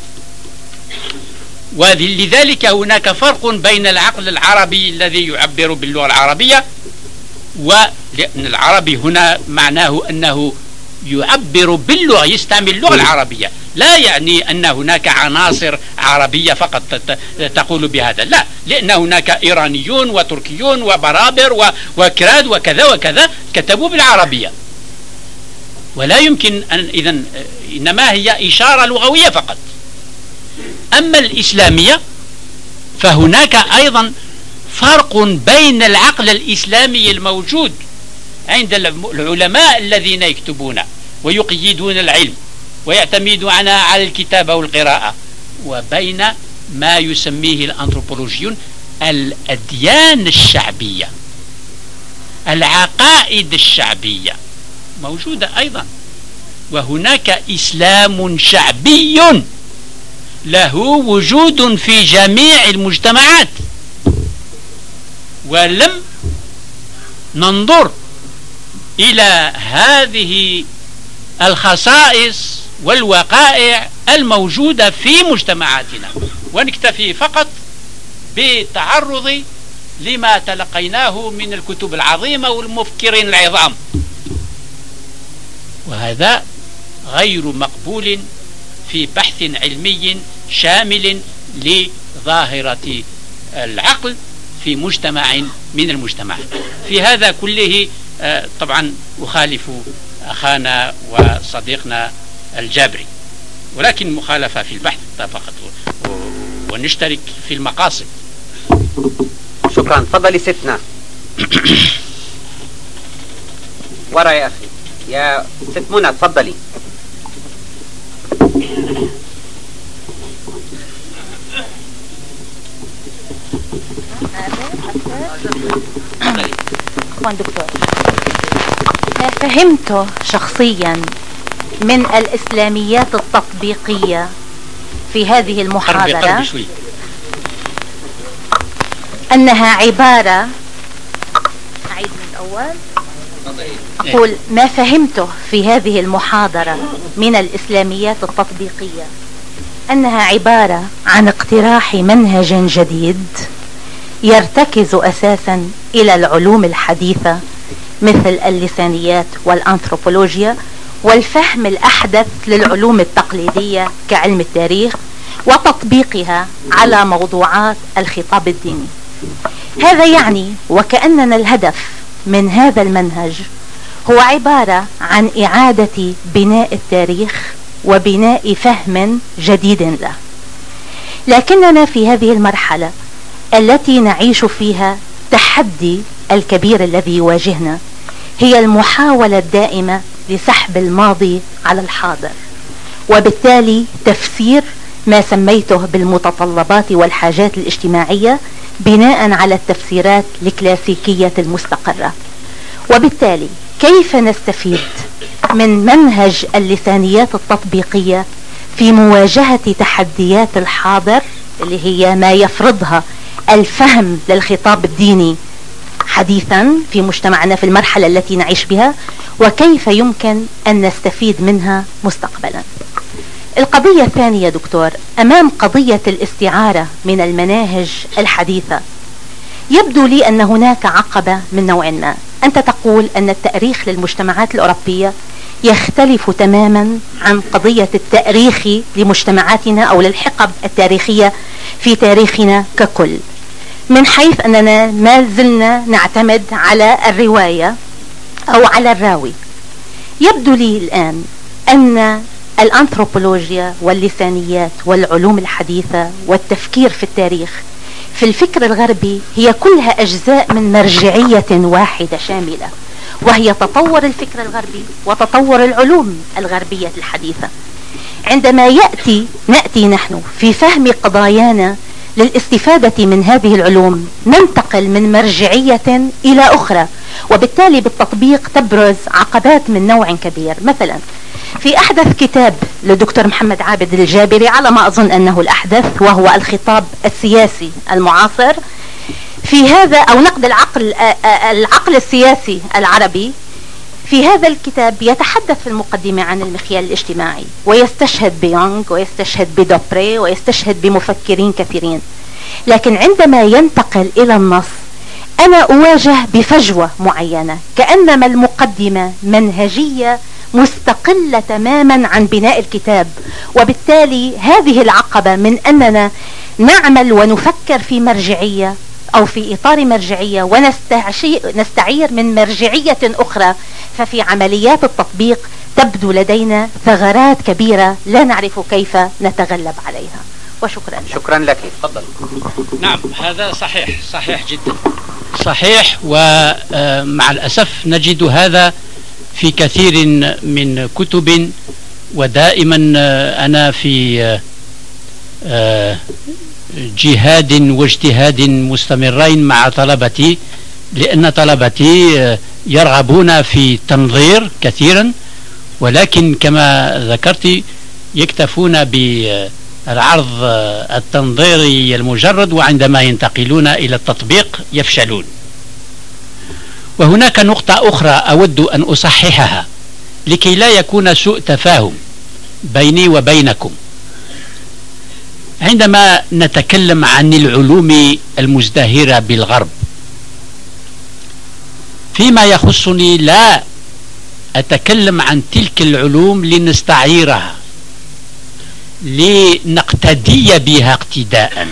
ولذلك هناك فرق بين العقل العربي الذي يعبر باللغة العربية، ولأن العربي هنا معناه أنه يعبر باللغة، يستعمل اللغة العربية، لا يعني أن هناك عناصر عربية فقط تقول بهذا، لا، لأن هناك إيرانيون وتركيون وبرابر وكراد وكذا وكذا كتبوا بالعربية، ولا يمكن أن إذن إنما هي إشارة لغوية فقط. أما الإسلامية فهناك أيضا فرق بين العقل الإسلامي الموجود عند العلماء الذين يكتبون ويقيدون العلم ويعتمدون على الكتابة والقراءة، وبين ما يسميه الأنثروبولوجيون الأديان الشعبية، العقائد الشعبية موجودة أيضا. وهناك إسلام شعبي له وجود في جميع المجتمعات، ولم ننظر إلى هذه الخصائص والوقائع الموجودة في مجتمعاتنا، ونكتفي فقط بالتعرض لما تلقيناه من الكتب العظيمة والمفكرين العظام، وهذا غير مقبول في بحث علمي شامل لظاهرة العقل في مجتمع من المجتمعات. في هذا كله طبعا أخالف أخانا وصديقنا الجابري، ولكن مخالفة في البحث فقط، ونشترك في المقاصد. شكرا. تفضلي ستنا. ورا يا أخي، يا ست منى تفضلي. عفوا دكتور، ما فهمته شخصيا من الإسلاميات التطبيقية في هذه المحاضرة أنها عبارة، أعيد من الأول، أقول ما فهمته في هذه المحاضرة من الإسلاميات التطبيقية أنها عبارة عن اقتراح منهج جديد يرتكز أساسا إلى العلوم الحديثة مثل اللسانيات والأنثروبولوجيا والفهم الأحدث للعلوم التقليدية كعلم التاريخ وتطبيقها على موضوعات الخطاب الديني. هذا يعني وكأننا الهدف من هذا المنهج هو عبارة عن إعادة بناء التاريخ وبناء فهم جديد له. لكننا في هذه المرحلة التي نعيش فيها تحدي الكبير الذي يواجهنا هي المحاولة الدائمة لسحب الماضي على الحاضر، وبالتالي تفسير ما سميته بالمتطلبات والحاجات الاجتماعية بناء على التفسيرات الكلاسيكية المستقرة. وبالتالي كيف نستفيد من منهج اللسانيات التطبيقية في مواجهة تحديات الحاضر اللي هي ما يفرضها الفهم للخطاب الديني حديثا في مجتمعنا في المرحلة التي نعيش بها، وكيف يمكن أن نستفيد منها مستقبلا. القضية الثانية دكتور، أمام قضية الاستعارة من المناهج الحديثة يبدو لي أن هناك عقبة من نوع ما. أنت تقول أن التاريخ للمجتمعات الأوروبية يختلف تماما عن قضية التاريخ لمجتمعاتنا أو للحقب التاريخية في تاريخنا ككل، من حيث أننا ما زلنا نعتمد على الرواية أو على الراوي. يبدو لي الآن أن الأنثروبولوجيا واللسانيات والعلوم الحديثة والتفكير في التاريخ في الفكر الغربي هي كلها أجزاء من مرجعية واحدة شاملة، وهي تطور الفكر الغربي وتطور العلوم الغربية الحديثة. عندما نأتي نحن في فهم قضايانا للاستفادة من هذه العلوم ننتقل من مرجعية إلى أخرى، وبالتالي بالتطبيق تبرز عقبات من نوع كبير. مثلا في أحدث كتاب للدكتور محمد عابد الجابري، على ما أظن أنه الأحدث، وهو الخطاب السياسي المعاصر، في هذا أو نقد العقل السياسي العربي، في هذا الكتاب يتحدث في المقدمة عن المخيال الاجتماعي ويستشهد بيونغ ويستشهد بدوبري ويستشهد بمفكرين كثيرين. لكن عندما ينتقل إلى النص أنا أواجه بفجوة معينة، كأنما المقدمة منهجية مستقلة تماما عن بناء الكتاب. وبالتالي هذه العقبة من أننا نعمل ونفكر في مرجعية أو في إطار مرجعية ونستعير من مرجعية أخرى، ففي عمليات التطبيق تبدو لدينا ثغرات كبيرة لا نعرف كيف نتغلب عليها. وشكرا لك. شكرا لك. تفضل. نعم، هذا صحيح جدا صحيح، ومع الأسف نجد هذا في كثير من كتب. ودائما أنا في جهاد واجتهاد مستمرين مع طلبتي، لأن طلبتي يرغبون في التنظير كثيرا، ولكن كما ذكرت يكتفون بالعرض التنظيري المجرد، وعندما ينتقلون إلى التطبيق يفشلون. وهناك نقطة أخرى أود أن أصححها لكي لا يكون سوء تفاهم بيني وبينكم. عندما نتكلم عن العلوم المزدهرة بالغرب، فيما يخصني لا أتكلم عن تلك العلوم لنستعيرها، لنقتدي بها اقتداء،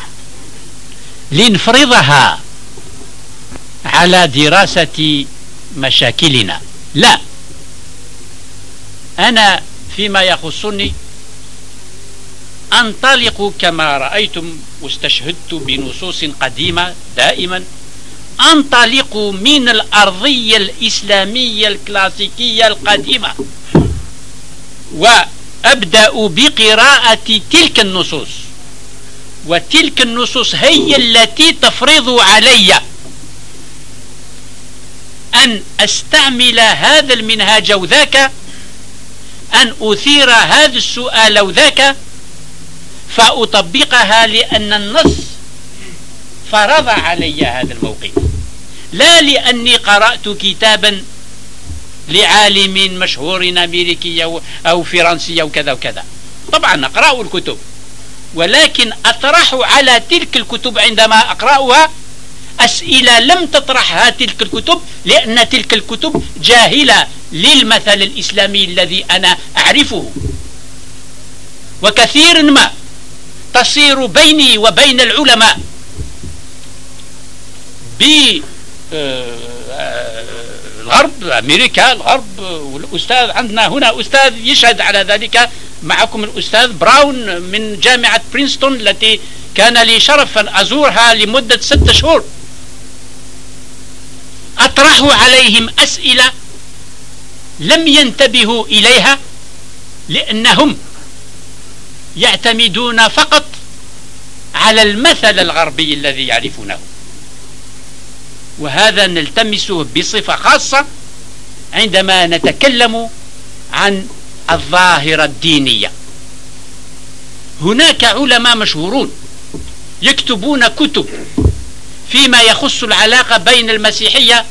لنفرضها على دراسة مشاكلنا. لا، أنا فيما يخصني أنطلق كما رأيتم واستشهدت بنصوص قديمة دائما، أنطلق من الأرضية الإسلامية الكلاسيكية القديمة وأبدأ بقراءة تلك النصوص، وتلك النصوص هي التي تفرض علي أن أستعمل هذا المنهاج أو ذاك، أن أثير هذا السؤال أو ذاك، فأطبقها لأن النص فرض علي هذا الموقف، لا لأني قرأت كتابا لعالم مشهور أمريكي أو فرنسي أو كذا وكذا. طبعا نقرأ الكتب، ولكن أطرح على تلك الكتب عندما أقرأها أسئلة لم تطرحها تلك الكتب، لأن تلك الكتب جاهلة للمثل الإسلامي الذي أنا أعرفه. وكثير ما تصير بيني وبين العلماء بالغرب، أمريكا، الغرب، والأستاذ عندنا هنا أستاذ يشهد على ذلك معكم، الأستاذ براون من جامعة برينستون التي كان لي شرف أن أزورها لمدة 6 شهور. أطرح عليهم أسئلة لم ينتبهوا إليها، لأنهم يعتمدون فقط على المثل الغربي الذي يعرفونه، وهذا نلتمسه بصفة خاصة عندما نتكلم عن الظاهرة الدينية. هناك علماء مشهورون يكتبون كتب فيما يخص العلاقة بين المسيحية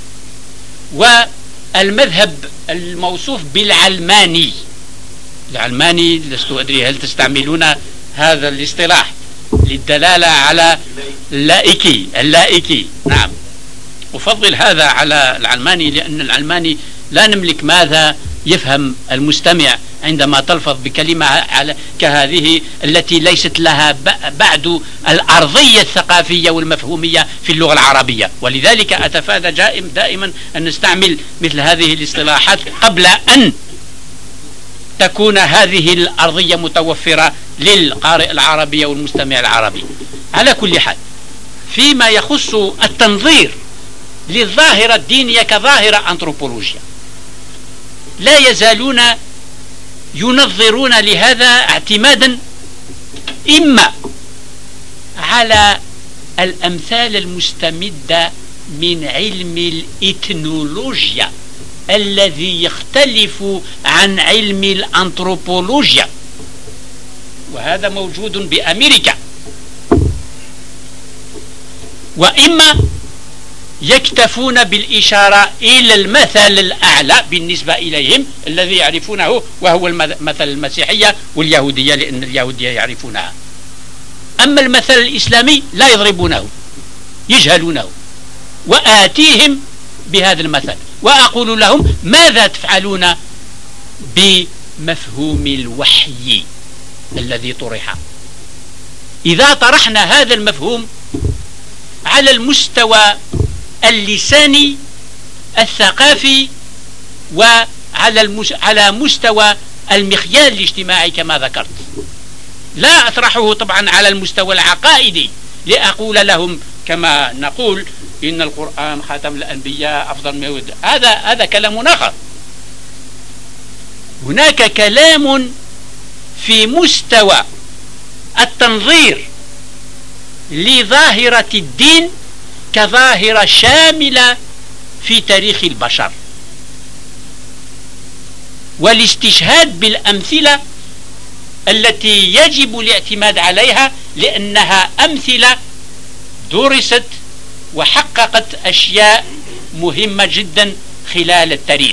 والمذهب الموصوف بالعلماني. العلماني لست أدري هل تستعملون هذا الاصطلاح للدلالة على اللائكي. نعم، أفضل هذا على العلماني، لأن العلماني لا نملك ماذا يفهم المستمع عندما تلفظ بكلمة كهذه التي ليست لها بعد الأرضية الثقافية والمفهومية في اللغة العربية. ولذلك أتفادى دائما أن نستعمل مثل هذه الاصطلاحات قبل أن تكون هذه الأرضية متوفرة للقارئ العربي والمستمع العربي. على كل حال، فيما يخص التنظير للظاهرة الدينية كظاهرة أنثروبولوجيا، لا يزالون ينظرون لهذا اعتمادا إما على الأمثال المستمدة من علم الإثنولوجيا الذي يختلف عن علم الأنثروبولوجيا، وهذا موجود بأمريكا، وإما يكتفون بالإشارة إلى المثل الأعلى بالنسبة إليهم الذي يعرفونه، وهو المثل المسيحية واليهودية، لأن اليهودية يعرفونها. أما المثل الإسلامي لا يضربونه، يجهلونه. وآتيهم بهذا المثل وأقول لهم ماذا تفعلون بمفهوم الوحي الذي طرح؟ إذا طرحنا هذا المفهوم على المستوى اللساني الثقافي وعلى مستوى المخيال الاجتماعي كما ذكرت، لا أطرحه طبعا على المستوى العقائدي لأقول لهم كما نقول إن القرآن خاتم الأنبياء أفضل ما يود. هذا كلام آخر. هناك كلام في مستوى التنظير لظاهرة الدين كظاهرة شاملة في تاريخ البشر، والاستشهاد بالأمثلة التي يجب الاعتماد عليها لأنها أمثلة درست وحققت أشياء مهمة جدا خلال التاريخ.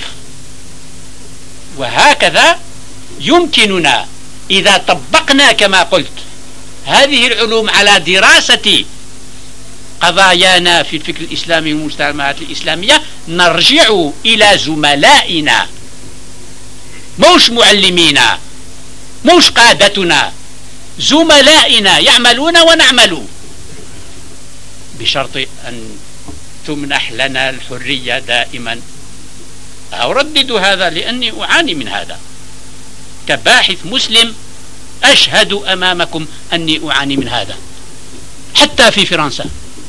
وهكذا يمكننا إذا طبقنا كما قلت هذه العلوم على دراسة قضايانا في الفكر الإسلامي والمجتمعات الإسلامية، نرجع إلى زملائنا، مش معلمينا، مش قادتنا، زملائنا يعملون ونعمل، بشرط أن تمنح لنا الحرية دائما. أردد هذا لأني أعاني من هذا كباحث مسلم، أشهد أمامكم أني أعاني من هذا حتى في فرنسا،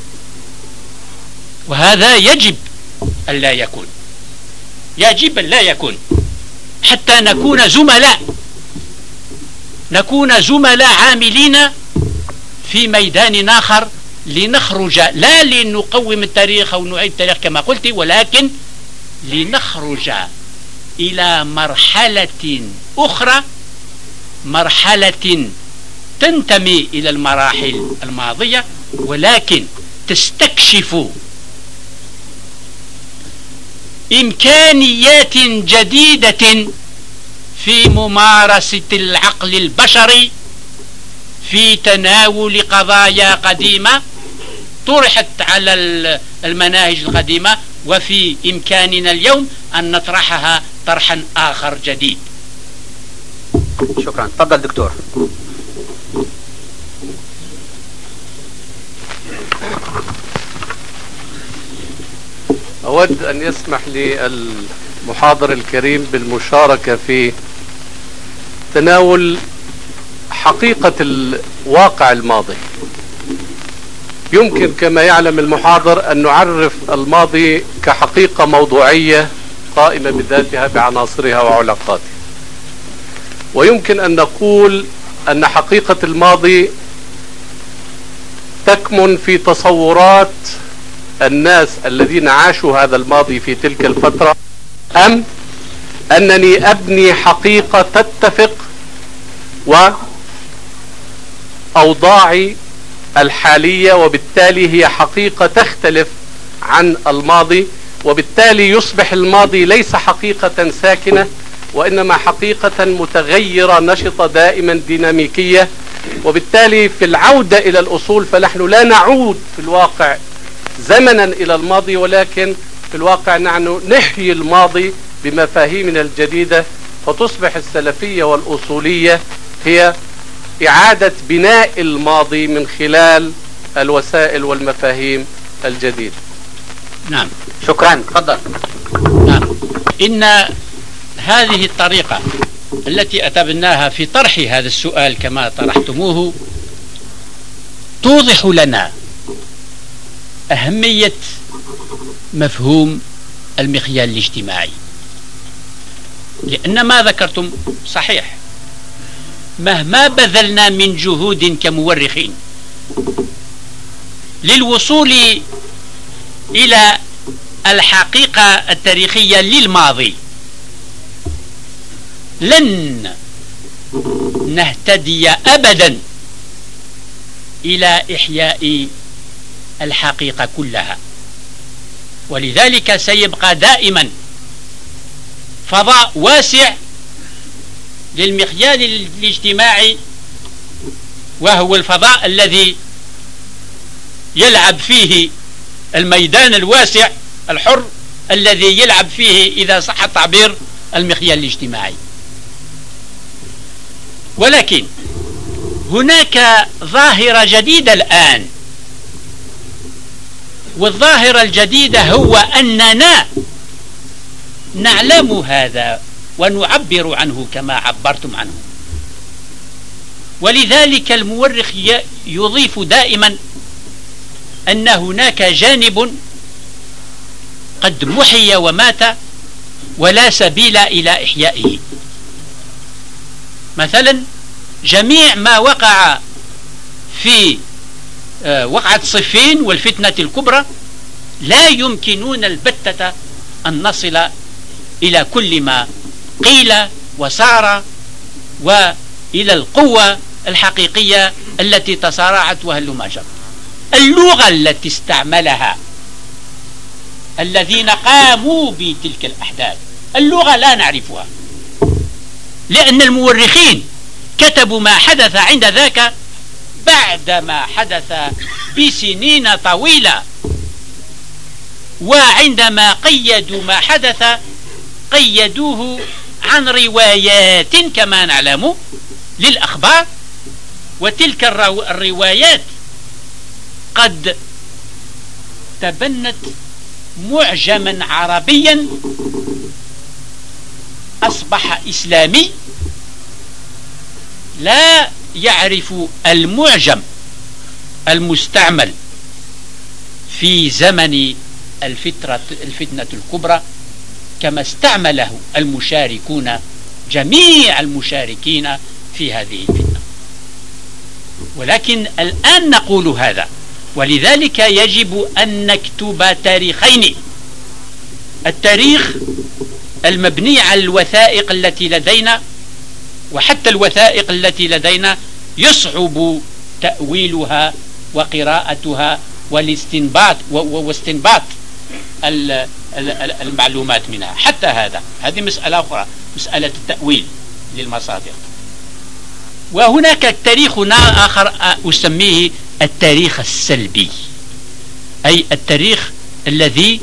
وهذا يجب أن لا يكون، يجب أن لا يكون، حتى نكون زملاء عاملين في ميدان آخر، لنخرج لا لنقوم التاريخ أو نعيد التاريخ كما قلت، ولكن لنخرج إلى مرحلة أخرى، مرحلة تنتمي إلى المراحل الماضية ولكن تستكشف إمكانيات جديدة في ممارسة العقل البشري في تناول قضايا قديمة طرحت على المناهج القديمة، وفي إمكاننا اليوم أن نطرحها طرحا آخر جديد. شكرا. تفضل دكتور. أود أن يسمح لي المحاضر الكريم بالمشاركة في تناول حقيقة الواقع الماضي. يمكن كما يعلم المحاضر أن نعرف الماضي كحقيقة موضوعية قائمة بذاتها بعناصرها وعلاقاتها، ويمكن أن نقول أن حقيقة الماضي تكمن في تصورات الناس الذين عاشوا هذا الماضي في تلك الفترة، أم أنني أبني حقيقة تتفق وأوضاعي الحالية، وبالتالي هي حقيقة تختلف عن الماضي، وبالتالي يصبح الماضي ليس حقيقة ساكنة وإنما حقيقة متغيرة نشطة دائما ديناميكية. وبالتالي في العودة إلى الأصول فنحن لا نعود في الواقع زمنا إلى الماضي، ولكن في الواقع نحن نحيي الماضي بمفاهيمنا الجديدة، فتصبح السلفية والأصولية هي إعادة بناء الماضي من خلال الوسائل والمفاهيم الجديدة. نعم. شكرا. تفضل. نعم. إن هذه الطريقة التي أتبناها في طرح هذا السؤال كما طرحتموه توضح لنا أهمية مفهوم المخيال الاجتماعي، لأن ما ذكرتم صحيح. مهما بذلنا من جهود كمؤرخين للوصول إلى الحقيقة التاريخية للماضي لن نهتدي أبدا إلى إحياء الحقيقة كلها، ولذلك سيبقى دائما فضاء واسع للمخيال الاجتماعي، وهو الفضاء الذي يلعب فيه الميدان الواسع الحر الذي يلعب فيه إذا صح التعبير المخيال الاجتماعي. ولكن هناك ظاهرة جديدة الآن، والظاهرة الجديدة هو أننا نعلم هذا ونعبر عنه كما عبرتم عنه، ولذلك المؤرخ يضيف دائما أن هناك جانب قد محي ومات ولا سبيل إلى إحيائه. مثلا جميع ما وقع في وقعة صفين والفتنة الكبرى لا يمكنون البتة أن نصل إلى كل ما قيل وسار وإلى القوة الحقيقية التي تصارعت وهلما جرى. اللغة التي استعملها الذين قاموا بتلك الأحداث اللغة لا نعرفها، لأن المؤرخين كتبوا ما حدث عند ذاك بعد ما حدث بسنين طويلة، وعندما قيدوا ما حدث قيدوه عن روايات كما نعلم للأخبار، وتلك الروايات قد تبنت معجما عربيا أصبح إسلامي لا يعرف المعجم المستعمل في زمن الفتنة الكبرى كما استعمله المشاركون جميع المشاركين في هذه الفتنة. ولكن الآن نقول هذا، ولذلك يجب أن نكتب تاريخين: التاريخ المبني على الوثائق التي لدينا، وحتى الوثائق التي لدينا يصعب تأويلها وقراءتها واستنباط المعلومات منها. حتى هذه مسألة أخرى، مسألة التأويل للمصادر. وهناك تاريخ آخر أسميه التاريخ السلبي، أي التاريخ الذي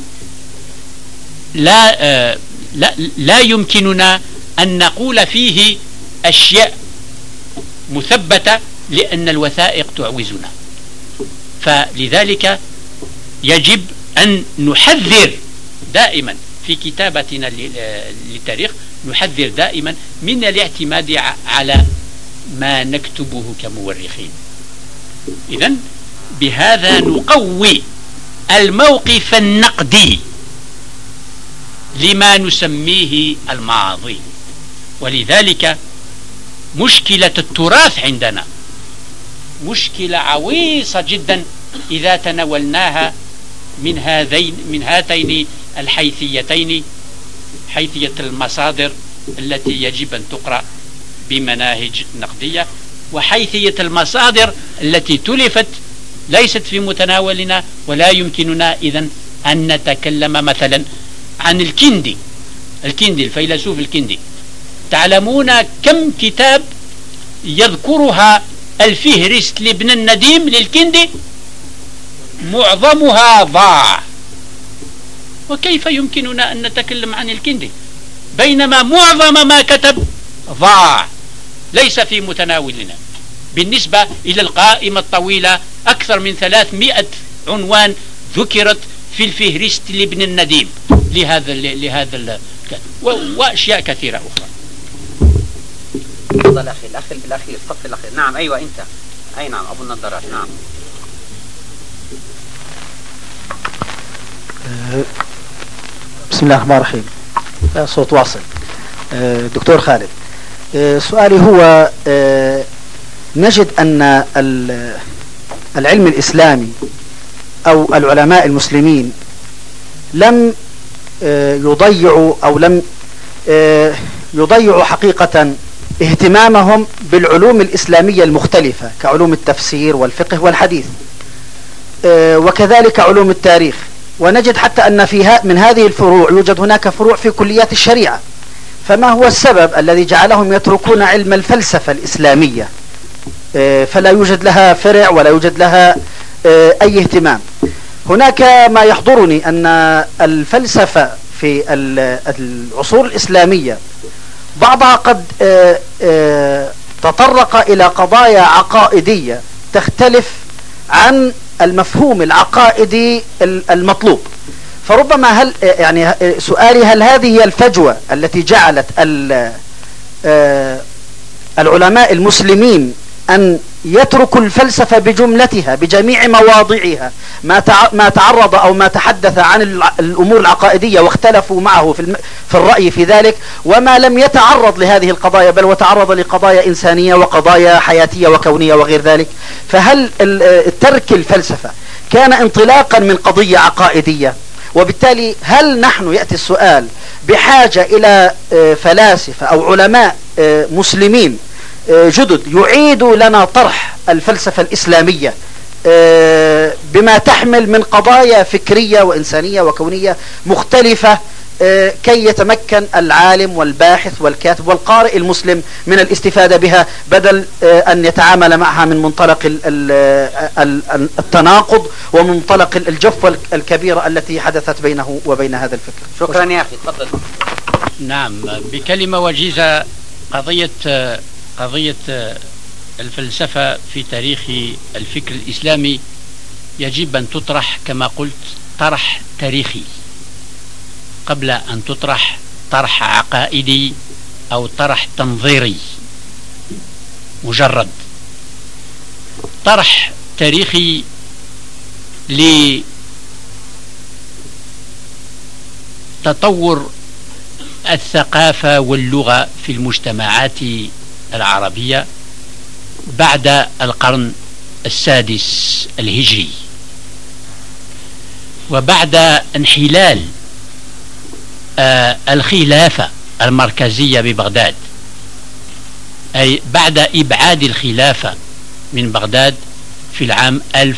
لا يمكننا أن نقول فيه أشياء مثبتة لأن الوثائق تعوزنا. فلذلك يجب أن نحذر دائما في كتابتنا للتاريخ، نحذر دائما من الاعتماد على ما نكتبه كمؤرخين. إذن بهذا نقوي الموقف النقدي لما نسميه الماضي. ولذلك مشكلة التراث عندنا مشكلة عويصة جدا إذا تناولناها من هاتين الحيثيتين، حيثية المصادر التي يجب أن تقرأ بمناهج نقدية، وحيثية المصادر التي تلفت ليست في متناولنا، ولا يمكننا إذن أن نتكلم مثلا عن الكندي الفيلسوف الكندي. تعلمون كم كتاب يذكرها الفهرست لابن النديم للكندي؟ معظمها ضاع. وكيف يمكننا أن نتكلم عن الكندي بينما معظم ما كتب ضاع، ليس في متناولنا؟ بالنسبة إلى القائمة الطويلة أكثر من 300 عنوان ذكرت في الفهرست لابن النديم لهذا وأشياء كثيرة أخرى. تفضل أخي الأخير الصف الأخير. نعم أيوة أنت. أي نعم أبو النظارات. نعم. بسم الله الرحمن الرحيم. صوت واصل. دكتور خالد، سؤالي هو نجد أن العلم الإسلامي أو العلماء المسلمين لم يضيعوا أو لم يضيعوا حقيقة اهتمامهم بالعلوم الإسلامية المختلفة كعلوم التفسير والفقه والحديث، وكذلك علوم التاريخ. ونجد حتى أن من هذه الفروع يوجد هناك فروع في كليات الشريعة. فما هو السبب الذي جعلهم يتركون علم الفلسفة الإسلامية فلا يوجد لها فرع ولا يوجد لها أي اهتمام؟ هناك ما يحضرني أن الفلسفة في العصور الإسلامية بعضها قد تطرق إلى قضايا عقائدية تختلف عن المفهوم العقائدي المطلوب. فربما سؤالي هل هذه هي الفجوة التي جعلت العلماء المسلمين أن يتركوا الفلسفة بجملتها بجميع مواضعها، ما تعرض أو ما تحدث عن الأمور العقائدية واختلفوا معه في الرأي في ذلك، وما لم يتعرض لهذه القضايا بل وتعرض لقضايا إنسانية وقضايا حياتية وكونية وغير ذلك؟ فهل ترك الفلسفة كان انطلاقا من قضية عقائدية؟ وبالتالي هل نحن يأتي السؤال بحاجة إلى فلاسفة أو علماء مسلمين جدد يعيدوا لنا طرح الفلسفة الإسلامية بما تحمل من قضايا فكرية وإنسانية وكونية مختلفة كي يتمكن العالم والباحث والكاتب والقارئ المسلم من الاستفادة بها، بدل أن يتعامل معها من منطلق التناقض ومنطلق الجفوة الكبيرة التي حدثت بينه وبين هذا الفكر؟ شكرا يا أخي. تفضل. نعم، بكلمة وجيزة، قضية الفلسفة في تاريخ الفكر الإسلامي يجب أن تطرح كما قلت طرح تاريخي قبل أن تطرح طرح عقائدي أو طرح تنظيري مجرد. طرح تاريخي لتطور الثقافة واللغة في المجتمعات العربية بعد القرن السادس الهجري، وبعد انحلال الخلافة المركزية ببغداد، أي بعد إبعاد الخلافة من بغداد في العام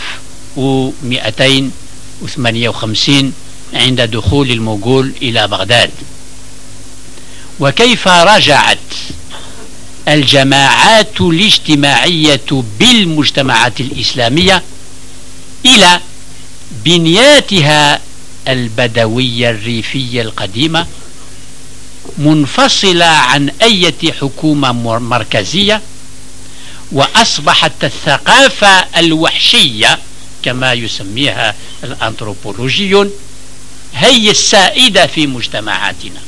1258 عند دخول المغول إلى بغداد. وكيف رجعت الجماعات الاجتماعية بالمجتمعات الإسلامية إلى بنياتها البدوية الريفية القديمة، منفصلة عن أي حكومة مركزية، وأصبحت الثقافة الوحشية كما يسميها الأنثروبولوجيون هي السائدة في مجتمعاتنا،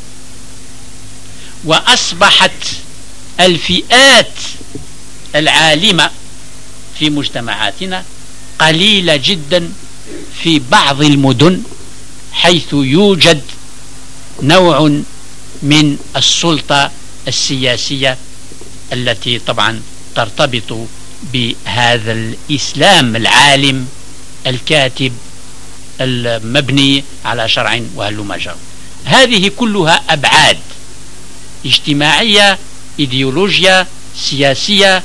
وأصبحت الفئات العالمة في مجتمعاتنا قليلة جدا في بعض المدن، حيث يوجد نوع من السلطة السياسية التي طبعا ترتبط بهذا الإسلام العالم الكاتب المبني على شرع وهلم جرى. هذه كلها أبعاد اجتماعية، إيديولوجيا، سياسية،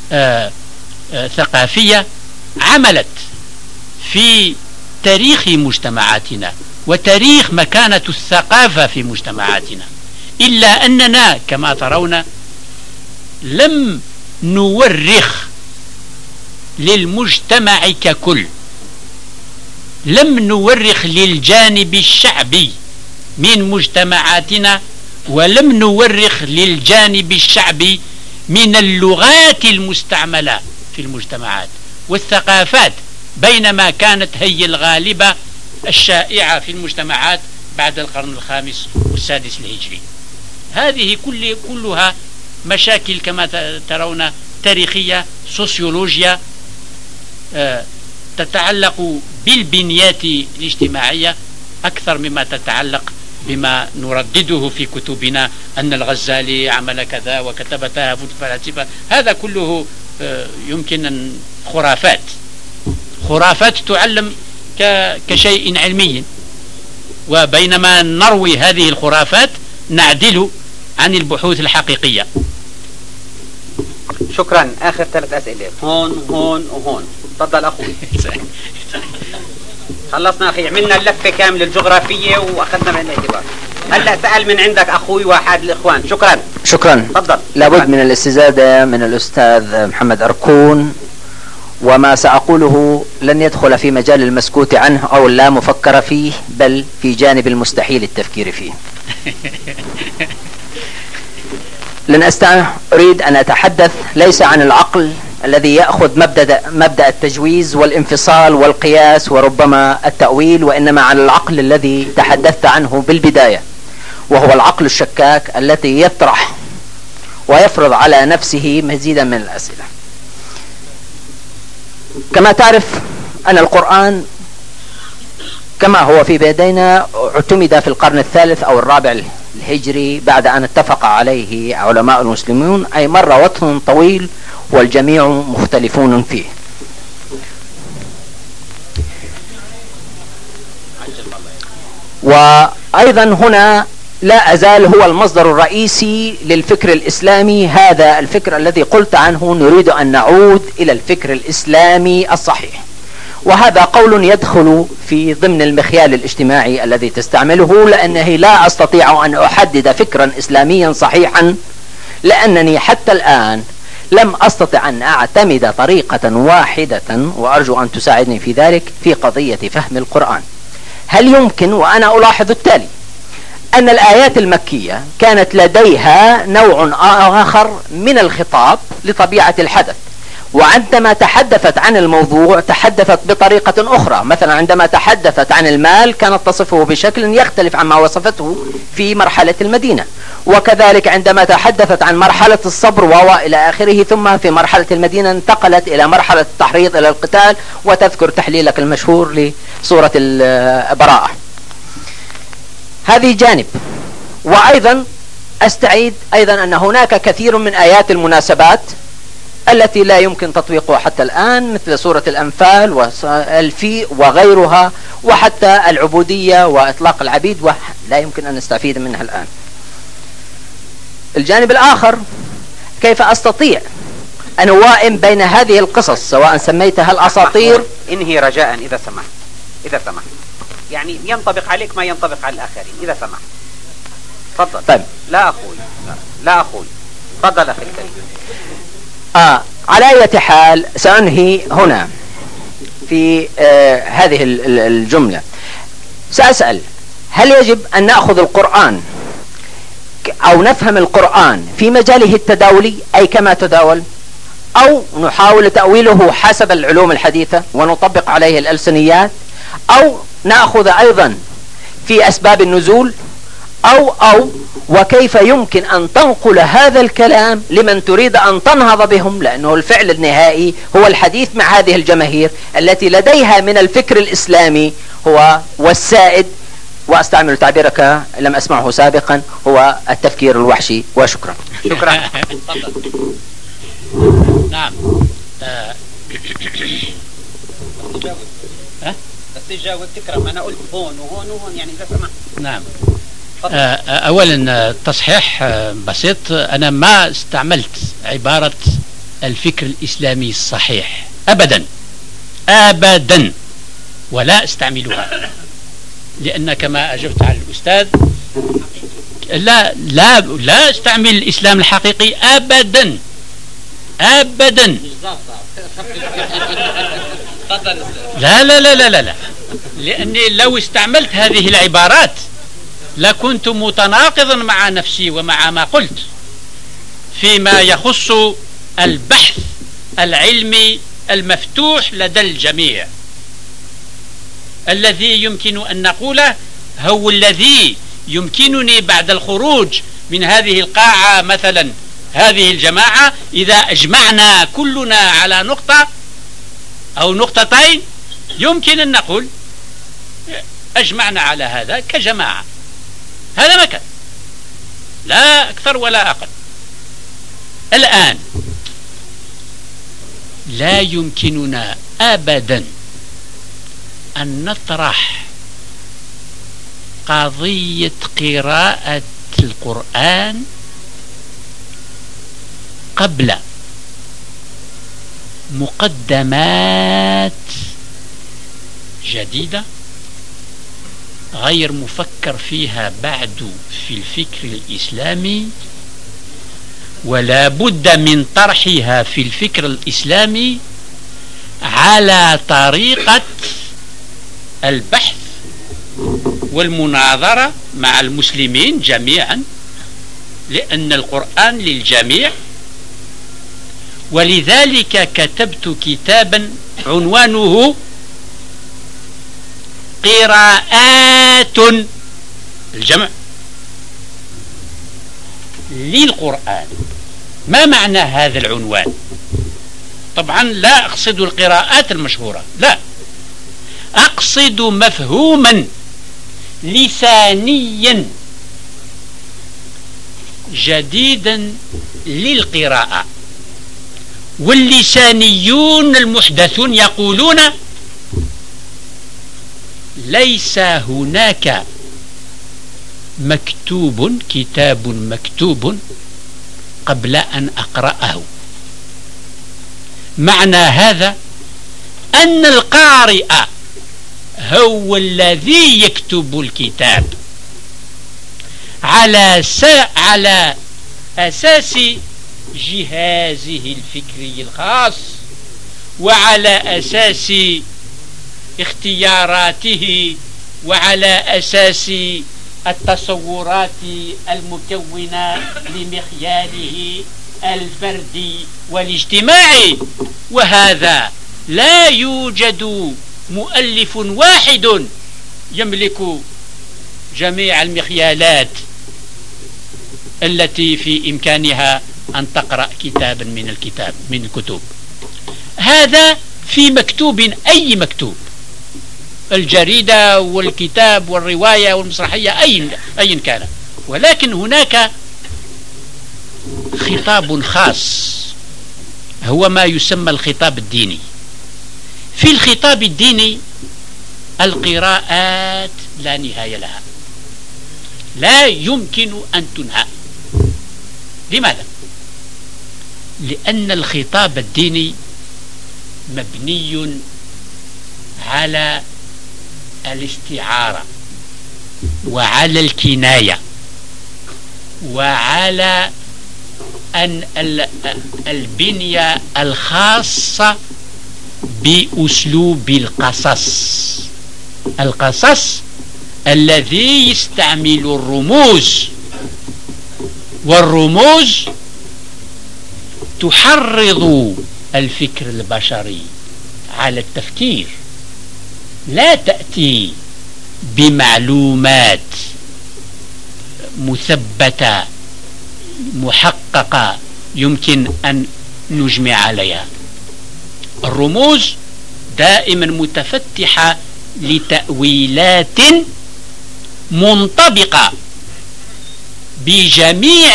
ثقافية، عملت في تاريخ مجتمعاتنا وتاريخ مكانة الثقافة في مجتمعاتنا، إلا أننا كما ترون لم نورخ للمجتمع ككل، لم نورخ للجانب الشعبي من مجتمعاتنا، ولم نورخ للجانب الشعبي من اللغات المستعملة في المجتمعات والثقافات، بينما كانت هي الغالبة الشائعة في المجتمعات بعد القرن الخامس والسادس الهجري. هذه كلها مشاكل كما ترون تاريخية، سوسيولوجيا، تتعلق بالبنيات الاجتماعية أكثر مما تتعلق بما نردده في كتبنا أن الغزالي عمل كذا وكتب تهافت الفلاسفة. هذا كله يمكن أن خرافات تعلم كشيء علمي، وبينما نروي هذه الخرافات نعدل عن البحوث الحقيقية. شكرا. آخر 3 أسئلة، هون هون وهون. تفضل أخوي. خلصنا أخي، عملنا اللفة كاملة الجغرافية وأخذنا من الاعتبار. هلا سأل من عندك أخوي واحد الإخوان. شكرا. تفضل. لابد من الاستزادة من الأستاذ محمد أركون، وما سأقوله لن يدخل في مجال المسكوت عنه أو لا مفكر فيه، بل في جانب المستحيل التفكير فيه. أريد أن أتحدث ليس عن العقل الذي يأخذ مبدأ التجويز والانفصال والقياس وربما التأويل، وإنما عن العقل الذي تحدثت عنه بالبداية، وهو العقل الشكاك الذي يطرح ويفرض على نفسه مزيدا من الأسئلة. كما تعرف أن القرآن كما هو في بيدينا اعتمد في القرن الثالث أو الرابع الهجري بعد أن اتفق عليه علماء المسلمون، أي مر وقت طويل والجميع مختلفون فيه. وأيضا هنا لا أزال هو المصدر الرئيسي للفكر الإسلامي، هذا الفكر الذي قلت عنه نريد أن نعود إلى الفكر الإسلامي الصحيح، وهذا قول يدخل في ضمن المخيال الاجتماعي الذي تستعمله، لأنه لا أستطيع أن أحدد فكرا إسلاميا صحيحا، لأنني حتى الآن لم أستطع أن أعتمد طريقة واحدة، وأرجو أن تساعدني في ذلك، في قضية فهم القرآن. هل يمكن، وأنا ألاحظ التالي، أن الآيات المكية كانت لديها نوع آخر من الخطاب لطبيعة الحدث، وعندما تحدثت عن الموضوع تحدثت بطريقة أخرى. مثلا عندما تحدثت عن المال كانت تصفه بشكل يختلف عما وصفته في مرحلة المدينة، وكذلك عندما تحدثت عن مرحلة الصبر وإلى آخره، ثم في مرحلة المدينة انتقلت إلى مرحلة التحريض إلى القتال، وتذكر تحليلك المشهور لسورة البراءة. هذه جانب. وأيضا أستعيد أيضا أن هناك كثير من آيات المناسبات التي لا يمكن تطبيقها حتى الآن، مثل سورة الأنفال والفيء وغيرها، وحتى العبودية وإطلاق العبيد، ولا يمكن أن نستفيد منها الآن. الجانب الآخر، كيف أستطيع أن أوائم بين هذه القصص سواء سميتها الأساطير. انهي رجاء إذا سمحت يعني ينطبق عليك ما ينطبق على الآخرين إذا سمحت. تفضل. طيب. لا أخوي تفضل أخي الكريم. على أي حال سأنهي هنا في هذه الجملة. سأسأل: هل يجب أن نأخذ القرآن أو نفهم القرآن في مجاله التداولي أي كما تداول، أو نحاول تأويله حسب العلوم الحديثة ونطبق عليه الألسنيات، أو نأخذ أيضا في أسباب النزول، أو وكيف يمكن أن تنقل هذا الكلام لمن تريد أن تنهض بهم، لأنه الفعل النهائي هو الحديث مع هذه الجماهير التي لديها من الفكر الإسلامي هو والسائد، وأستعمل تعبيرك لم أسمعه سابقا، هو التفكير الوحشي. وشكرا. شكرا. نعم. بس تجاوب تكرم، أنا قلت هون وهون وهون يعني إذا سمحت. نعم. أولا تصحيح بسيط، أنا ما استعملت عبارة الفكر الإسلامي الصحيح أبدا أبدا، ولا استعملها، لأن كما أجبت على الأستاذ لا استعمل الإسلام الحقيقي أبدا أبدا. لا لا لا لا لا، لأني لو استعملت هذه العبارات لكنت متناقضا مع نفسي ومع ما قلت فيما يخص البحث العلمي المفتوح لدى الجميع. الذي يمكن أن نقوله هو الذي يمكنني بعد الخروج من هذه القاعة، مثلا هذه الجماعة، إذا أجمعنا كلنا على نقطة أو نقطتين يمكن أن نقول أجمعنا على هذا كجماعة، هذا ما كان، لا أكثر ولا أقل. الآن لا يمكننا أبدا أن نطرح قضية قراءة القرآن قبل مقدمات جديدة غير مفكر فيها بعد في الفكر الإسلامي، ولا بد من طرحها في الفكر الإسلامي على طريقة البحث والمناظرة مع المسلمين جميعا، لأن القرآن للجميع. ولذلك كتبت كتابا عنوانه قراءات الجمع للقرآن. ما معنى هذا العنوان؟ طبعا لا أقصد القراءات المشهورة، لا، أقصد مفهوما لسانيا جديدا للقراءة. واللسانيون المحدثون يقولون ليس هناك كتاب مكتوب قبل أن أقرأه. معنى هذا أن القارئ هو الذي يكتب الكتاب على أساس جهازه الفكري الخاص، وعلى أساس اختياراته، وعلى أساس التصورات المكونة لمخياله الفردي والاجتماعي. وهذا لا يوجد مؤلف واحد يملك جميع المخيالات التي في إمكانها أن تقرأ كتابا من الكتب. هذا في مكتوب، أي مكتوب، الجريدة والكتاب والرواية والمسرحية أي كان. ولكن هناك خطاب خاص هو ما يسمى الخطاب الديني. في الخطاب الديني القراءات لا نهاية لها، لا يمكن أن تنهى. لماذا؟ لأن الخطاب الديني مبني على الاستعارة وعلى الكناية وعلى أن البنية الخاصة بأسلوب القصص الذي يستعمل الرموز، والرموز تحرض الفكر البشري على التفكير، لا تأتي بمعلومات مثبتة محققة يمكن أن نجمع عليها. الرموز دائما متفتحة لتأويلات منطبقة بجميع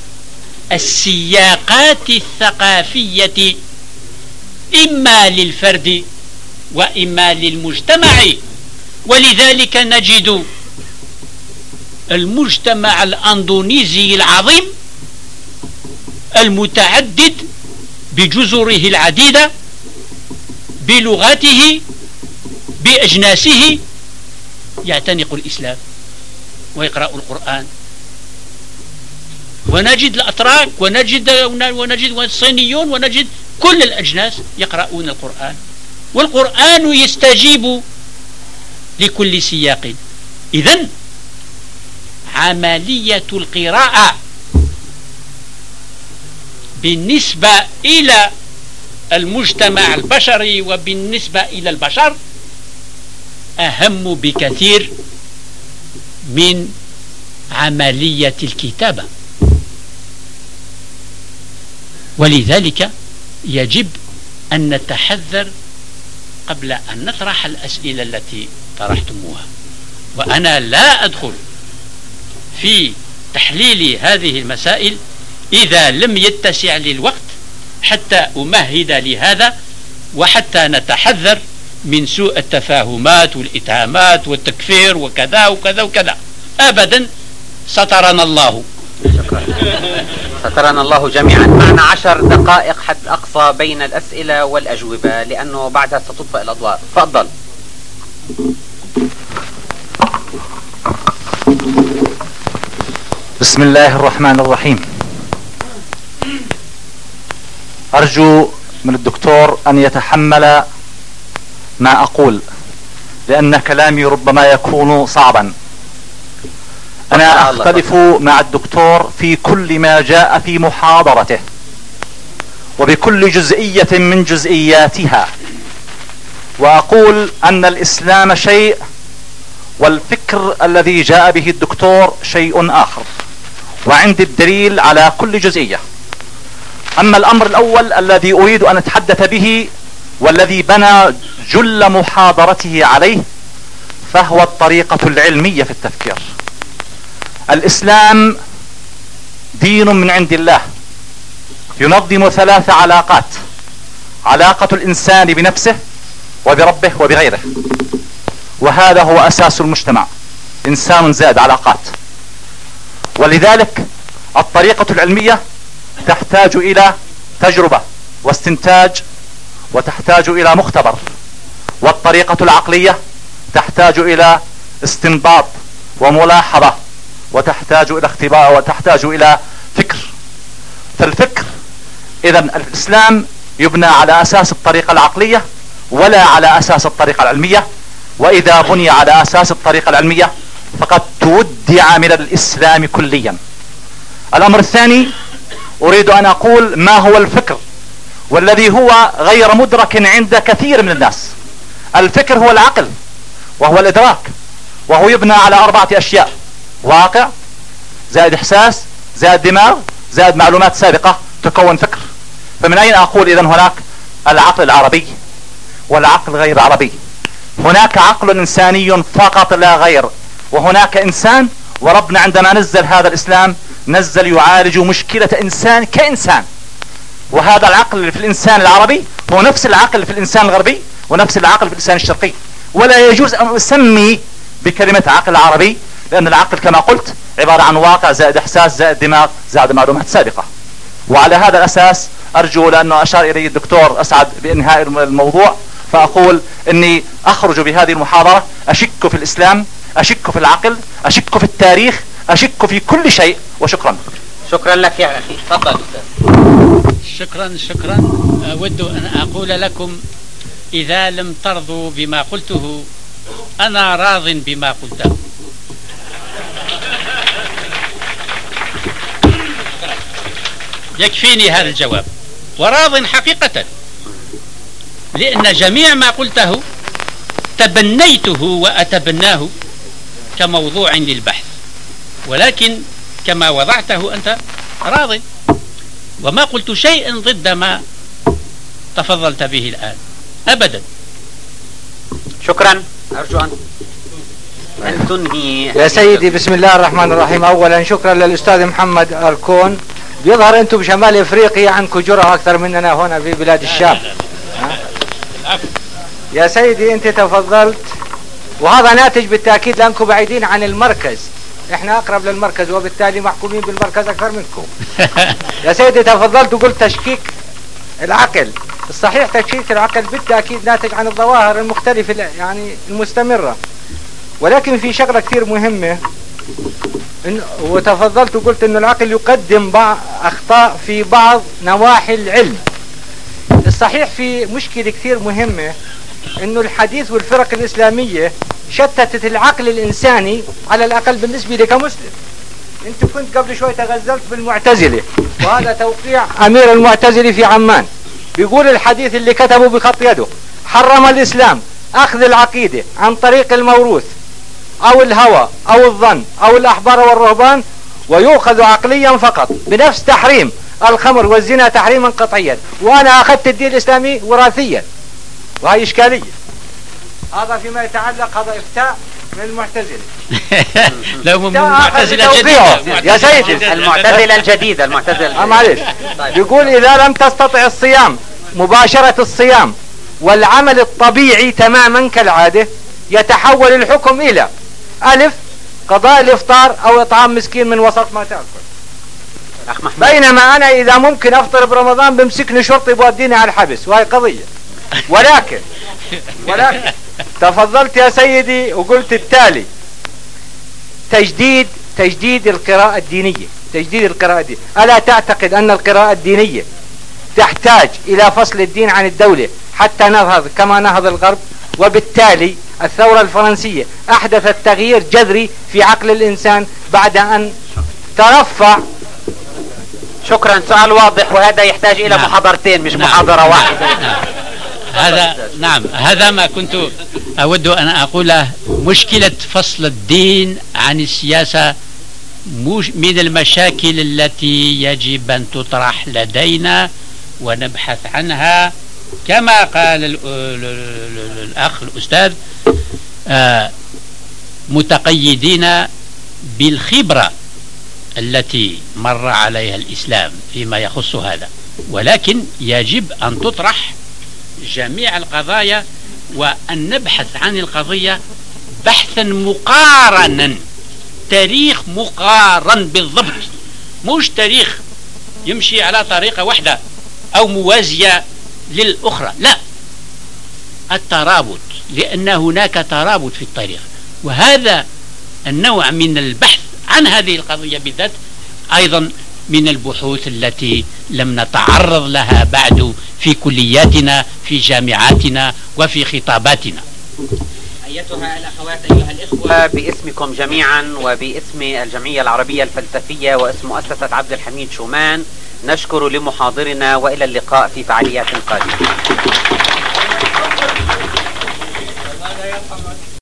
السياقات الثقافية، إما للفرد وإما للمجتمع. ولذلك نجد المجتمع الأندونيسي العظيم المتعدد بجزره العديدة، بلغاته، بأجناسه، يعتنق الإسلام ويقرأ القرآن. ونجد الأتراك ونجد الصينيون ونجد كل الأجناس يقرؤون القرآن، والقرآن يستجيب لكل سياق. إذن عملية القراءة بالنسبة إلى المجتمع البشري وبالنسبة إلى البشر أهم بكثير من عملية الكتابة. ولذلك يجب أن نتحذر قبل أن نطرح الأسئلة التي طرحتموها. وأنا لا أدخل في تحليل هذه المسائل إذا لم يتسع لي الوقت حتى أمهد لهذا، وحتى نتحذر من سوء التفاهمات والإتهامات والتكفير وكذا وكذا وكذا. أبدا، سترنا الله. شكرا. سترنا الله جميعا. معنا 10 دقائق حد أقصى بين الأسئلة والأجوبة، لأنه بعدها ستطفئ الأضواء. تفضل. بسم الله الرحمن الرحيم. أرجو من الدكتور أن يتحمل ما أقول، لأن كلامي ربما يكون صعبا. أنا أختلف مع الدكتور في كل ما جاء في محاضرته وبكل جزئية من جزئياتها، وأقول أن الإسلام شيء والفكر الذي جاء به الدكتور شيء آخر، وعندي الدليل على كل جزئية. أما الأمر الأول الذي أريد أن أتحدث به والذي بنى جل محاضرته عليه فهو الطريقة العلمية في التفكير. الإسلام دين من عند الله ينظم 3 علاقات: علاقة الإنسان بنفسه وبربه وبغيره، وهذا هو أساس المجتمع، إنسان زائد علاقات. ولذلك الطريقة العلمية تحتاج إلى تجربة واستنتاج، وتحتاج إلى مختبر. والطريقة العقلية تحتاج إلى استنباط وملاحظة، وتحتاج إلى اختبار، وتحتاج إلى فكر. فالفكر إذن الإسلام يبنى على أساس الطريقة العقلية ولا على أساس الطريقة العلمية. وإذا بني على أساس الطريقة العلمية فقد تودع من الإسلام كليا. الأمر الثاني أريد أن أقول ما هو الفكر، والذي هو غير مدرك عند كثير من الناس. الفكر هو العقل وهو الإدراك، وهو يبنى على 4 أشياء: واقع زائد إحساس زائد دماغ زائد معلومات سابقة تكون فكر. فمن أين أقول إذن هناك العقل العربي والعقل غير العربي؟ هناك عقل إنساني فقط لا غير، وهناك إنسان، وربنا عندما نزل هذا الإسلام نزل يعالج مشكلة إنسان كإنسان. وهذا العقل اللي في الإنسان العربي هو نفس العقل اللي في الإنسان الغربي ونفس العقل في الإنسان الشرقي، ولا يجوز أن أسمي بكلمة عقل عربي، لأن العقل كما قلت عبارة عن واقع زائد إحساس زائد دماغ زائد معلومات سابقة. وعلى هذا الأساس أرجو، لأنه أشار إلي الدكتور أسعد بإنهاء الموضوع، فأقول إني أخرج بهذه المحاضرة أشك في الإسلام، أشك في العقل، أشك في التاريخ، أشك في كل شيء. وشكرا. شكرا لك يا أخي. تفضل أستاذ. شكرا. أود أن أقول لكم إذا لم ترضوا بما قلته أنا راض بما قلته. يكفيني هذا الجواب وراض حقيقة، لأن جميع ما قلته تبنيته وأتبناه كموضوع للبحث، ولكن كما وضعته أنت راض، وما قلت شيء ضد ما تفضلت به الآن أبدا. شكرا. أرجو أن تنهي يا سيدي. بسم الله الرحمن الرحيم. أولا شكرا للأستاذ محمد الكون. بيظهر أنتم بشمال إفريقيا عندكم جرأة أكثر مننا هنا في بلاد الشام. يا سيدي أنت تفضلت، وهذا ناتج بالتأكيد لأنكم بعيدين عن المركز، احنا اقرب للمركز وبالتالي محكومين بالمركز اكثر منكم. يا سيدي تفضلت وقلت تشكيك العقل. الصحيح تشكيك العقل بالتأكيد ناتج عن الظواهر المختلفة يعني المستمرة، ولكن في شغلة كثير مهمة وتفضلت وقلت انه العقل يقدم بعض اخطاء في بعض نواحي العلم. الصحيح في مشكلة كثير مهمة انه الحديث والفرق الاسلامية شتتت العقل الانساني على الاقل بالنسبة لي كمسلم. انت كنت قبل شوي تغزلت بالمعتزلة، وهذا توقيع امير المعتزلة في عمان، بيقول الحديث اللي كتبه بخط يده حرم الاسلام اخذ العقيدة عن طريق الموروث او الهوى او الظن او الاحبار والرهبان، ويؤخذ عقليا فقط، بنفس تحريم الخمر والزنا تحريما قطعيا، وانا اخذت الدين الاسلامي وراثيا، وهي اشكالية. هذا فيما يتعلق، هذا افتاء من المعتزلة. لو من المعتزلة الجديدة يا سيدي، المعتزلة الجديدة. معلش. يقول اذا لم تستطع الصيام مباشرة الصيام والعمل الطبيعي تماما كالعادة، يتحول الحكم الى الف قضاء الافطار او اطعام مسكين من وسط ما تاكل، بينما انا اذا ممكن افطر برمضان بمسكني شرطي بوديني على الحبس، وهي قضية. ولكن تفضلت يا سيدي وقلت التالي: تجديد القراءة الدينية. تجديد القراءة الدينية، ألا تعتقد أن القراءة الدينية تحتاج إلى فصل الدين عن الدولة حتى نهض كما نهض الغرب؟ وبالتالي الثورة الفرنسية أحدثت تغيير جذري في عقل الإنسان بعد أن ترفع. شكرا. سؤال واضح، وهذا يحتاج إلى محاضرتين مش محاضرة واحدة. هذا ما كنت أود أن أقوله. مشكلة فصل الدين عن السياسة من المشاكل التي يجب أن تطرح لدينا ونبحث عنها، كما قال الأخ الأستاذ، متقيدين بالخبرة التي مر عليها الإسلام فيما يخص هذا، ولكن يجب أن تطرح جميع القضايا وأن نبحث عن القضية بحثا مقارنا، تاريخ مقارن بالضبط، مش تاريخ يمشي على طريقة واحدة أو موازية للأخرى، لا، الترابط، لأن هناك ترابط في التاريخ. وهذا النوع من البحث عن هذه القضية بالذات أيضا من البحوث التي لم نتعرض لها بعد في كلياتنا في جامعاتنا وفي خطاباتنا. أيتها الأخوات أيها الإخوة، باسمكم جميعا وباسم الجمعية العربية الفلسفية واسم مؤسسة عبد الحميد شومان نشكر لمحاضرنا، وإلى اللقاء في فعاليات قادمة.